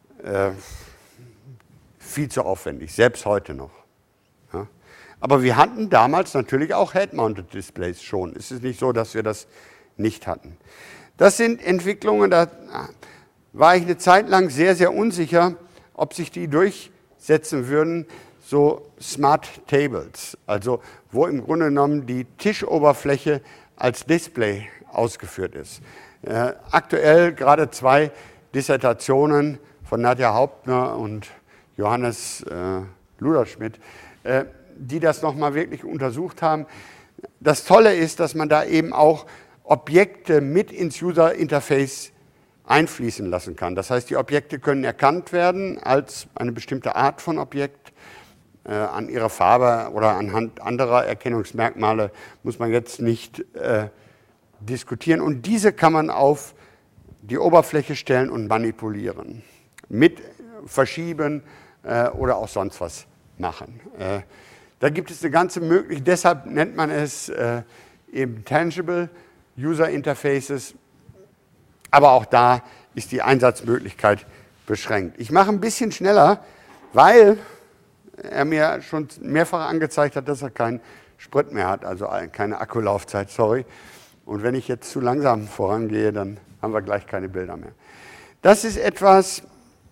viel zu aufwendig, selbst heute noch. Ja. Aber wir hatten damals natürlich auch Head-Mounted Displays schon. Es ist nicht so, dass wir das nicht hatten. Das sind Entwicklungen, da war ich eine Zeit lang sehr, sehr unsicher, ob sich die durchsetzen würden, so Smart Tables, also wo im Grunde genommen die Tischoberfläche als Display ausgeführt ist. Aktuell gerade 2 Dissertationen von Nadja Hauptner und Johannes Luderschmidt, die das nochmal wirklich untersucht haben. Das Tolle ist, dass man da eben auch Objekte mit ins User-Interface einfließen lassen kann. Das heißt, die Objekte können erkannt werden als eine bestimmte Art von Objekt. an ihrer Farbe oder anhand anderer Erkennungsmerkmale muss man jetzt nicht diskutieren. Und diese kann man auf die Oberfläche stellen und manipulieren. Mit verschieben oder auch sonst was machen. Da gibt es eine ganze Möglichkeit, deshalb nennt man es eben Tangible User Interfaces, aber auch da ist die Einsatzmöglichkeit beschränkt. Ich mache ein bisschen schneller, weil er mir schon mehrfach angezeigt hat, dass er keinen Sprit mehr hat, also keine Akkulaufzeit, sorry. Und wenn ich jetzt zu langsam vorangehe, dann haben wir gleich keine Bilder mehr. Das ist etwas,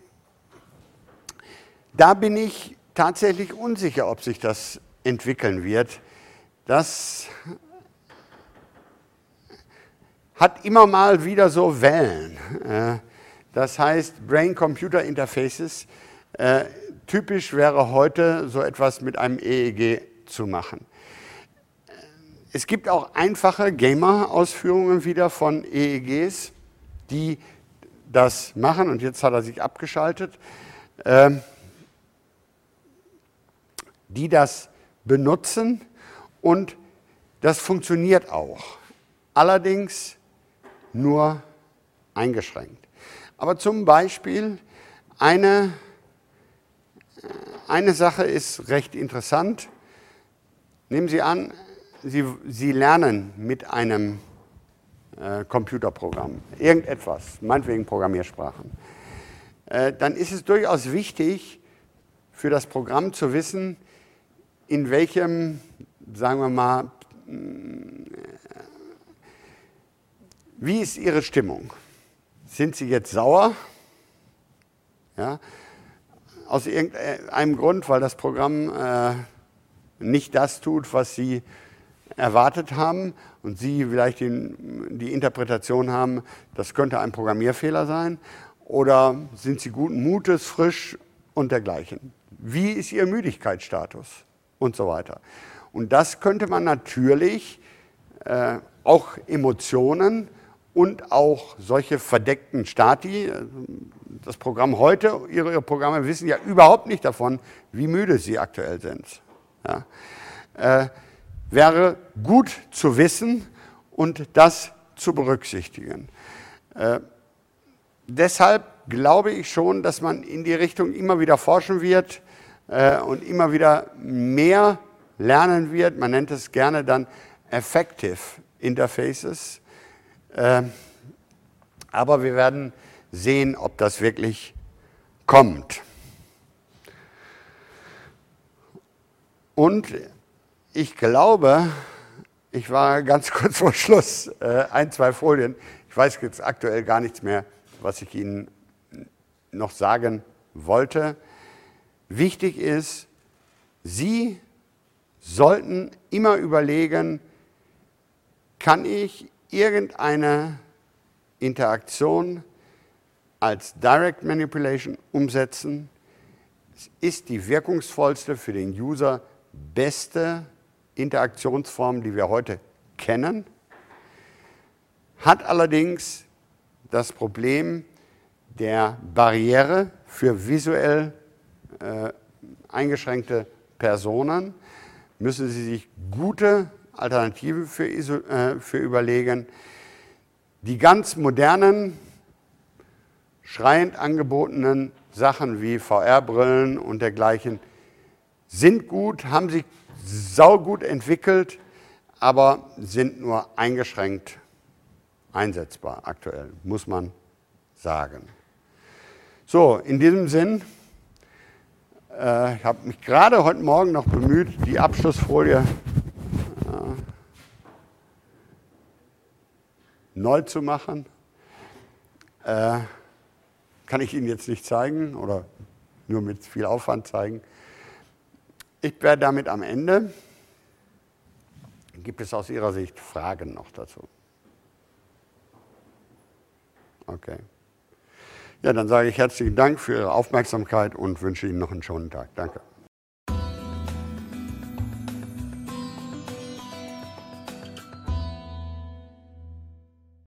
da bin ich tatsächlich unsicher, ob sich das entwickeln wird. Das hat immer mal wieder so Wellen. Das heißt Brain-Computer-Interfaces. Typisch wäre heute so etwas mit einem EEG zu machen. Es gibt auch einfache Gamer-Ausführungen wieder von EEGs, die das machen. Und jetzt hat er sich abgeschaltet. Die das benutzen und das funktioniert auch. Allerdings nur eingeschränkt. Aber zum Beispiel eine Sache ist recht interessant. Nehmen Sie an, Sie lernen mit einem Computerprogramm irgendetwas, meinetwegen Programmiersprachen. Dann ist es durchaus wichtig für das Programm zu wissen, in welchem, sagen wir mal, wie ist Ihre Stimmung? Sind Sie jetzt sauer? Ja? Aus irgendeinem Grund, weil das Programm nicht das tut, was Sie erwartet haben und Sie vielleicht die Interpretation haben, das könnte ein Programmierfehler sein? Oder sind Sie guten Mutes, frisch und dergleichen? Wie ist Ihr Müdigkeitsstatus? Und so weiter. Und das könnte man natürlich auch Emotionen und auch solche verdeckten Stati, das Programm heute, Ihre Programme wissen ja überhaupt nicht davon, wie müde sie aktuell sind. Ja. Wäre gut zu wissen und das zu berücksichtigen. Deshalb glaube ich schon, dass man in die Richtung immer wieder forschen wird und immer wieder mehr lernen wird. Man nennt es gerne dann Affective Interfaces. Aber wir werden sehen, ob das wirklich kommt. Und ich glaube, ich war ganz kurz vor Schluss, 1, 2 Folien. Ich weiß jetzt aktuell gar nichts mehr, was ich Ihnen noch sagen wollte. Wichtig ist, Sie sollten immer überlegen, kann ich irgendeine Interaktion als Direct Manipulation umsetzen? Es ist die wirkungsvollste, für den User beste Interaktionsform, die wir heute kennen, hat allerdings das Problem der Barriere für visuell eingeschränkte Personen. Müssen Sie sich gute Alternativen für überlegen. Die ganz modernen, schreiend angebotenen Sachen wie VR-Brillen und dergleichen sind gut, haben sich saugut entwickelt, aber sind nur eingeschränkt einsetzbar aktuell, muss man sagen. So, in diesem Sinn, ich habe mich gerade heute Morgen noch bemüht, die Abschlussfolie neu zu machen. Kann ich Ihnen jetzt nicht zeigen oder nur mit viel Aufwand zeigen. Ich wäre damit am Ende. Gibt es aus Ihrer Sicht Fragen noch dazu? Okay. Ja, dann sage ich herzlichen Dank für Ihre Aufmerksamkeit und wünsche Ihnen noch einen schönen Tag. Danke.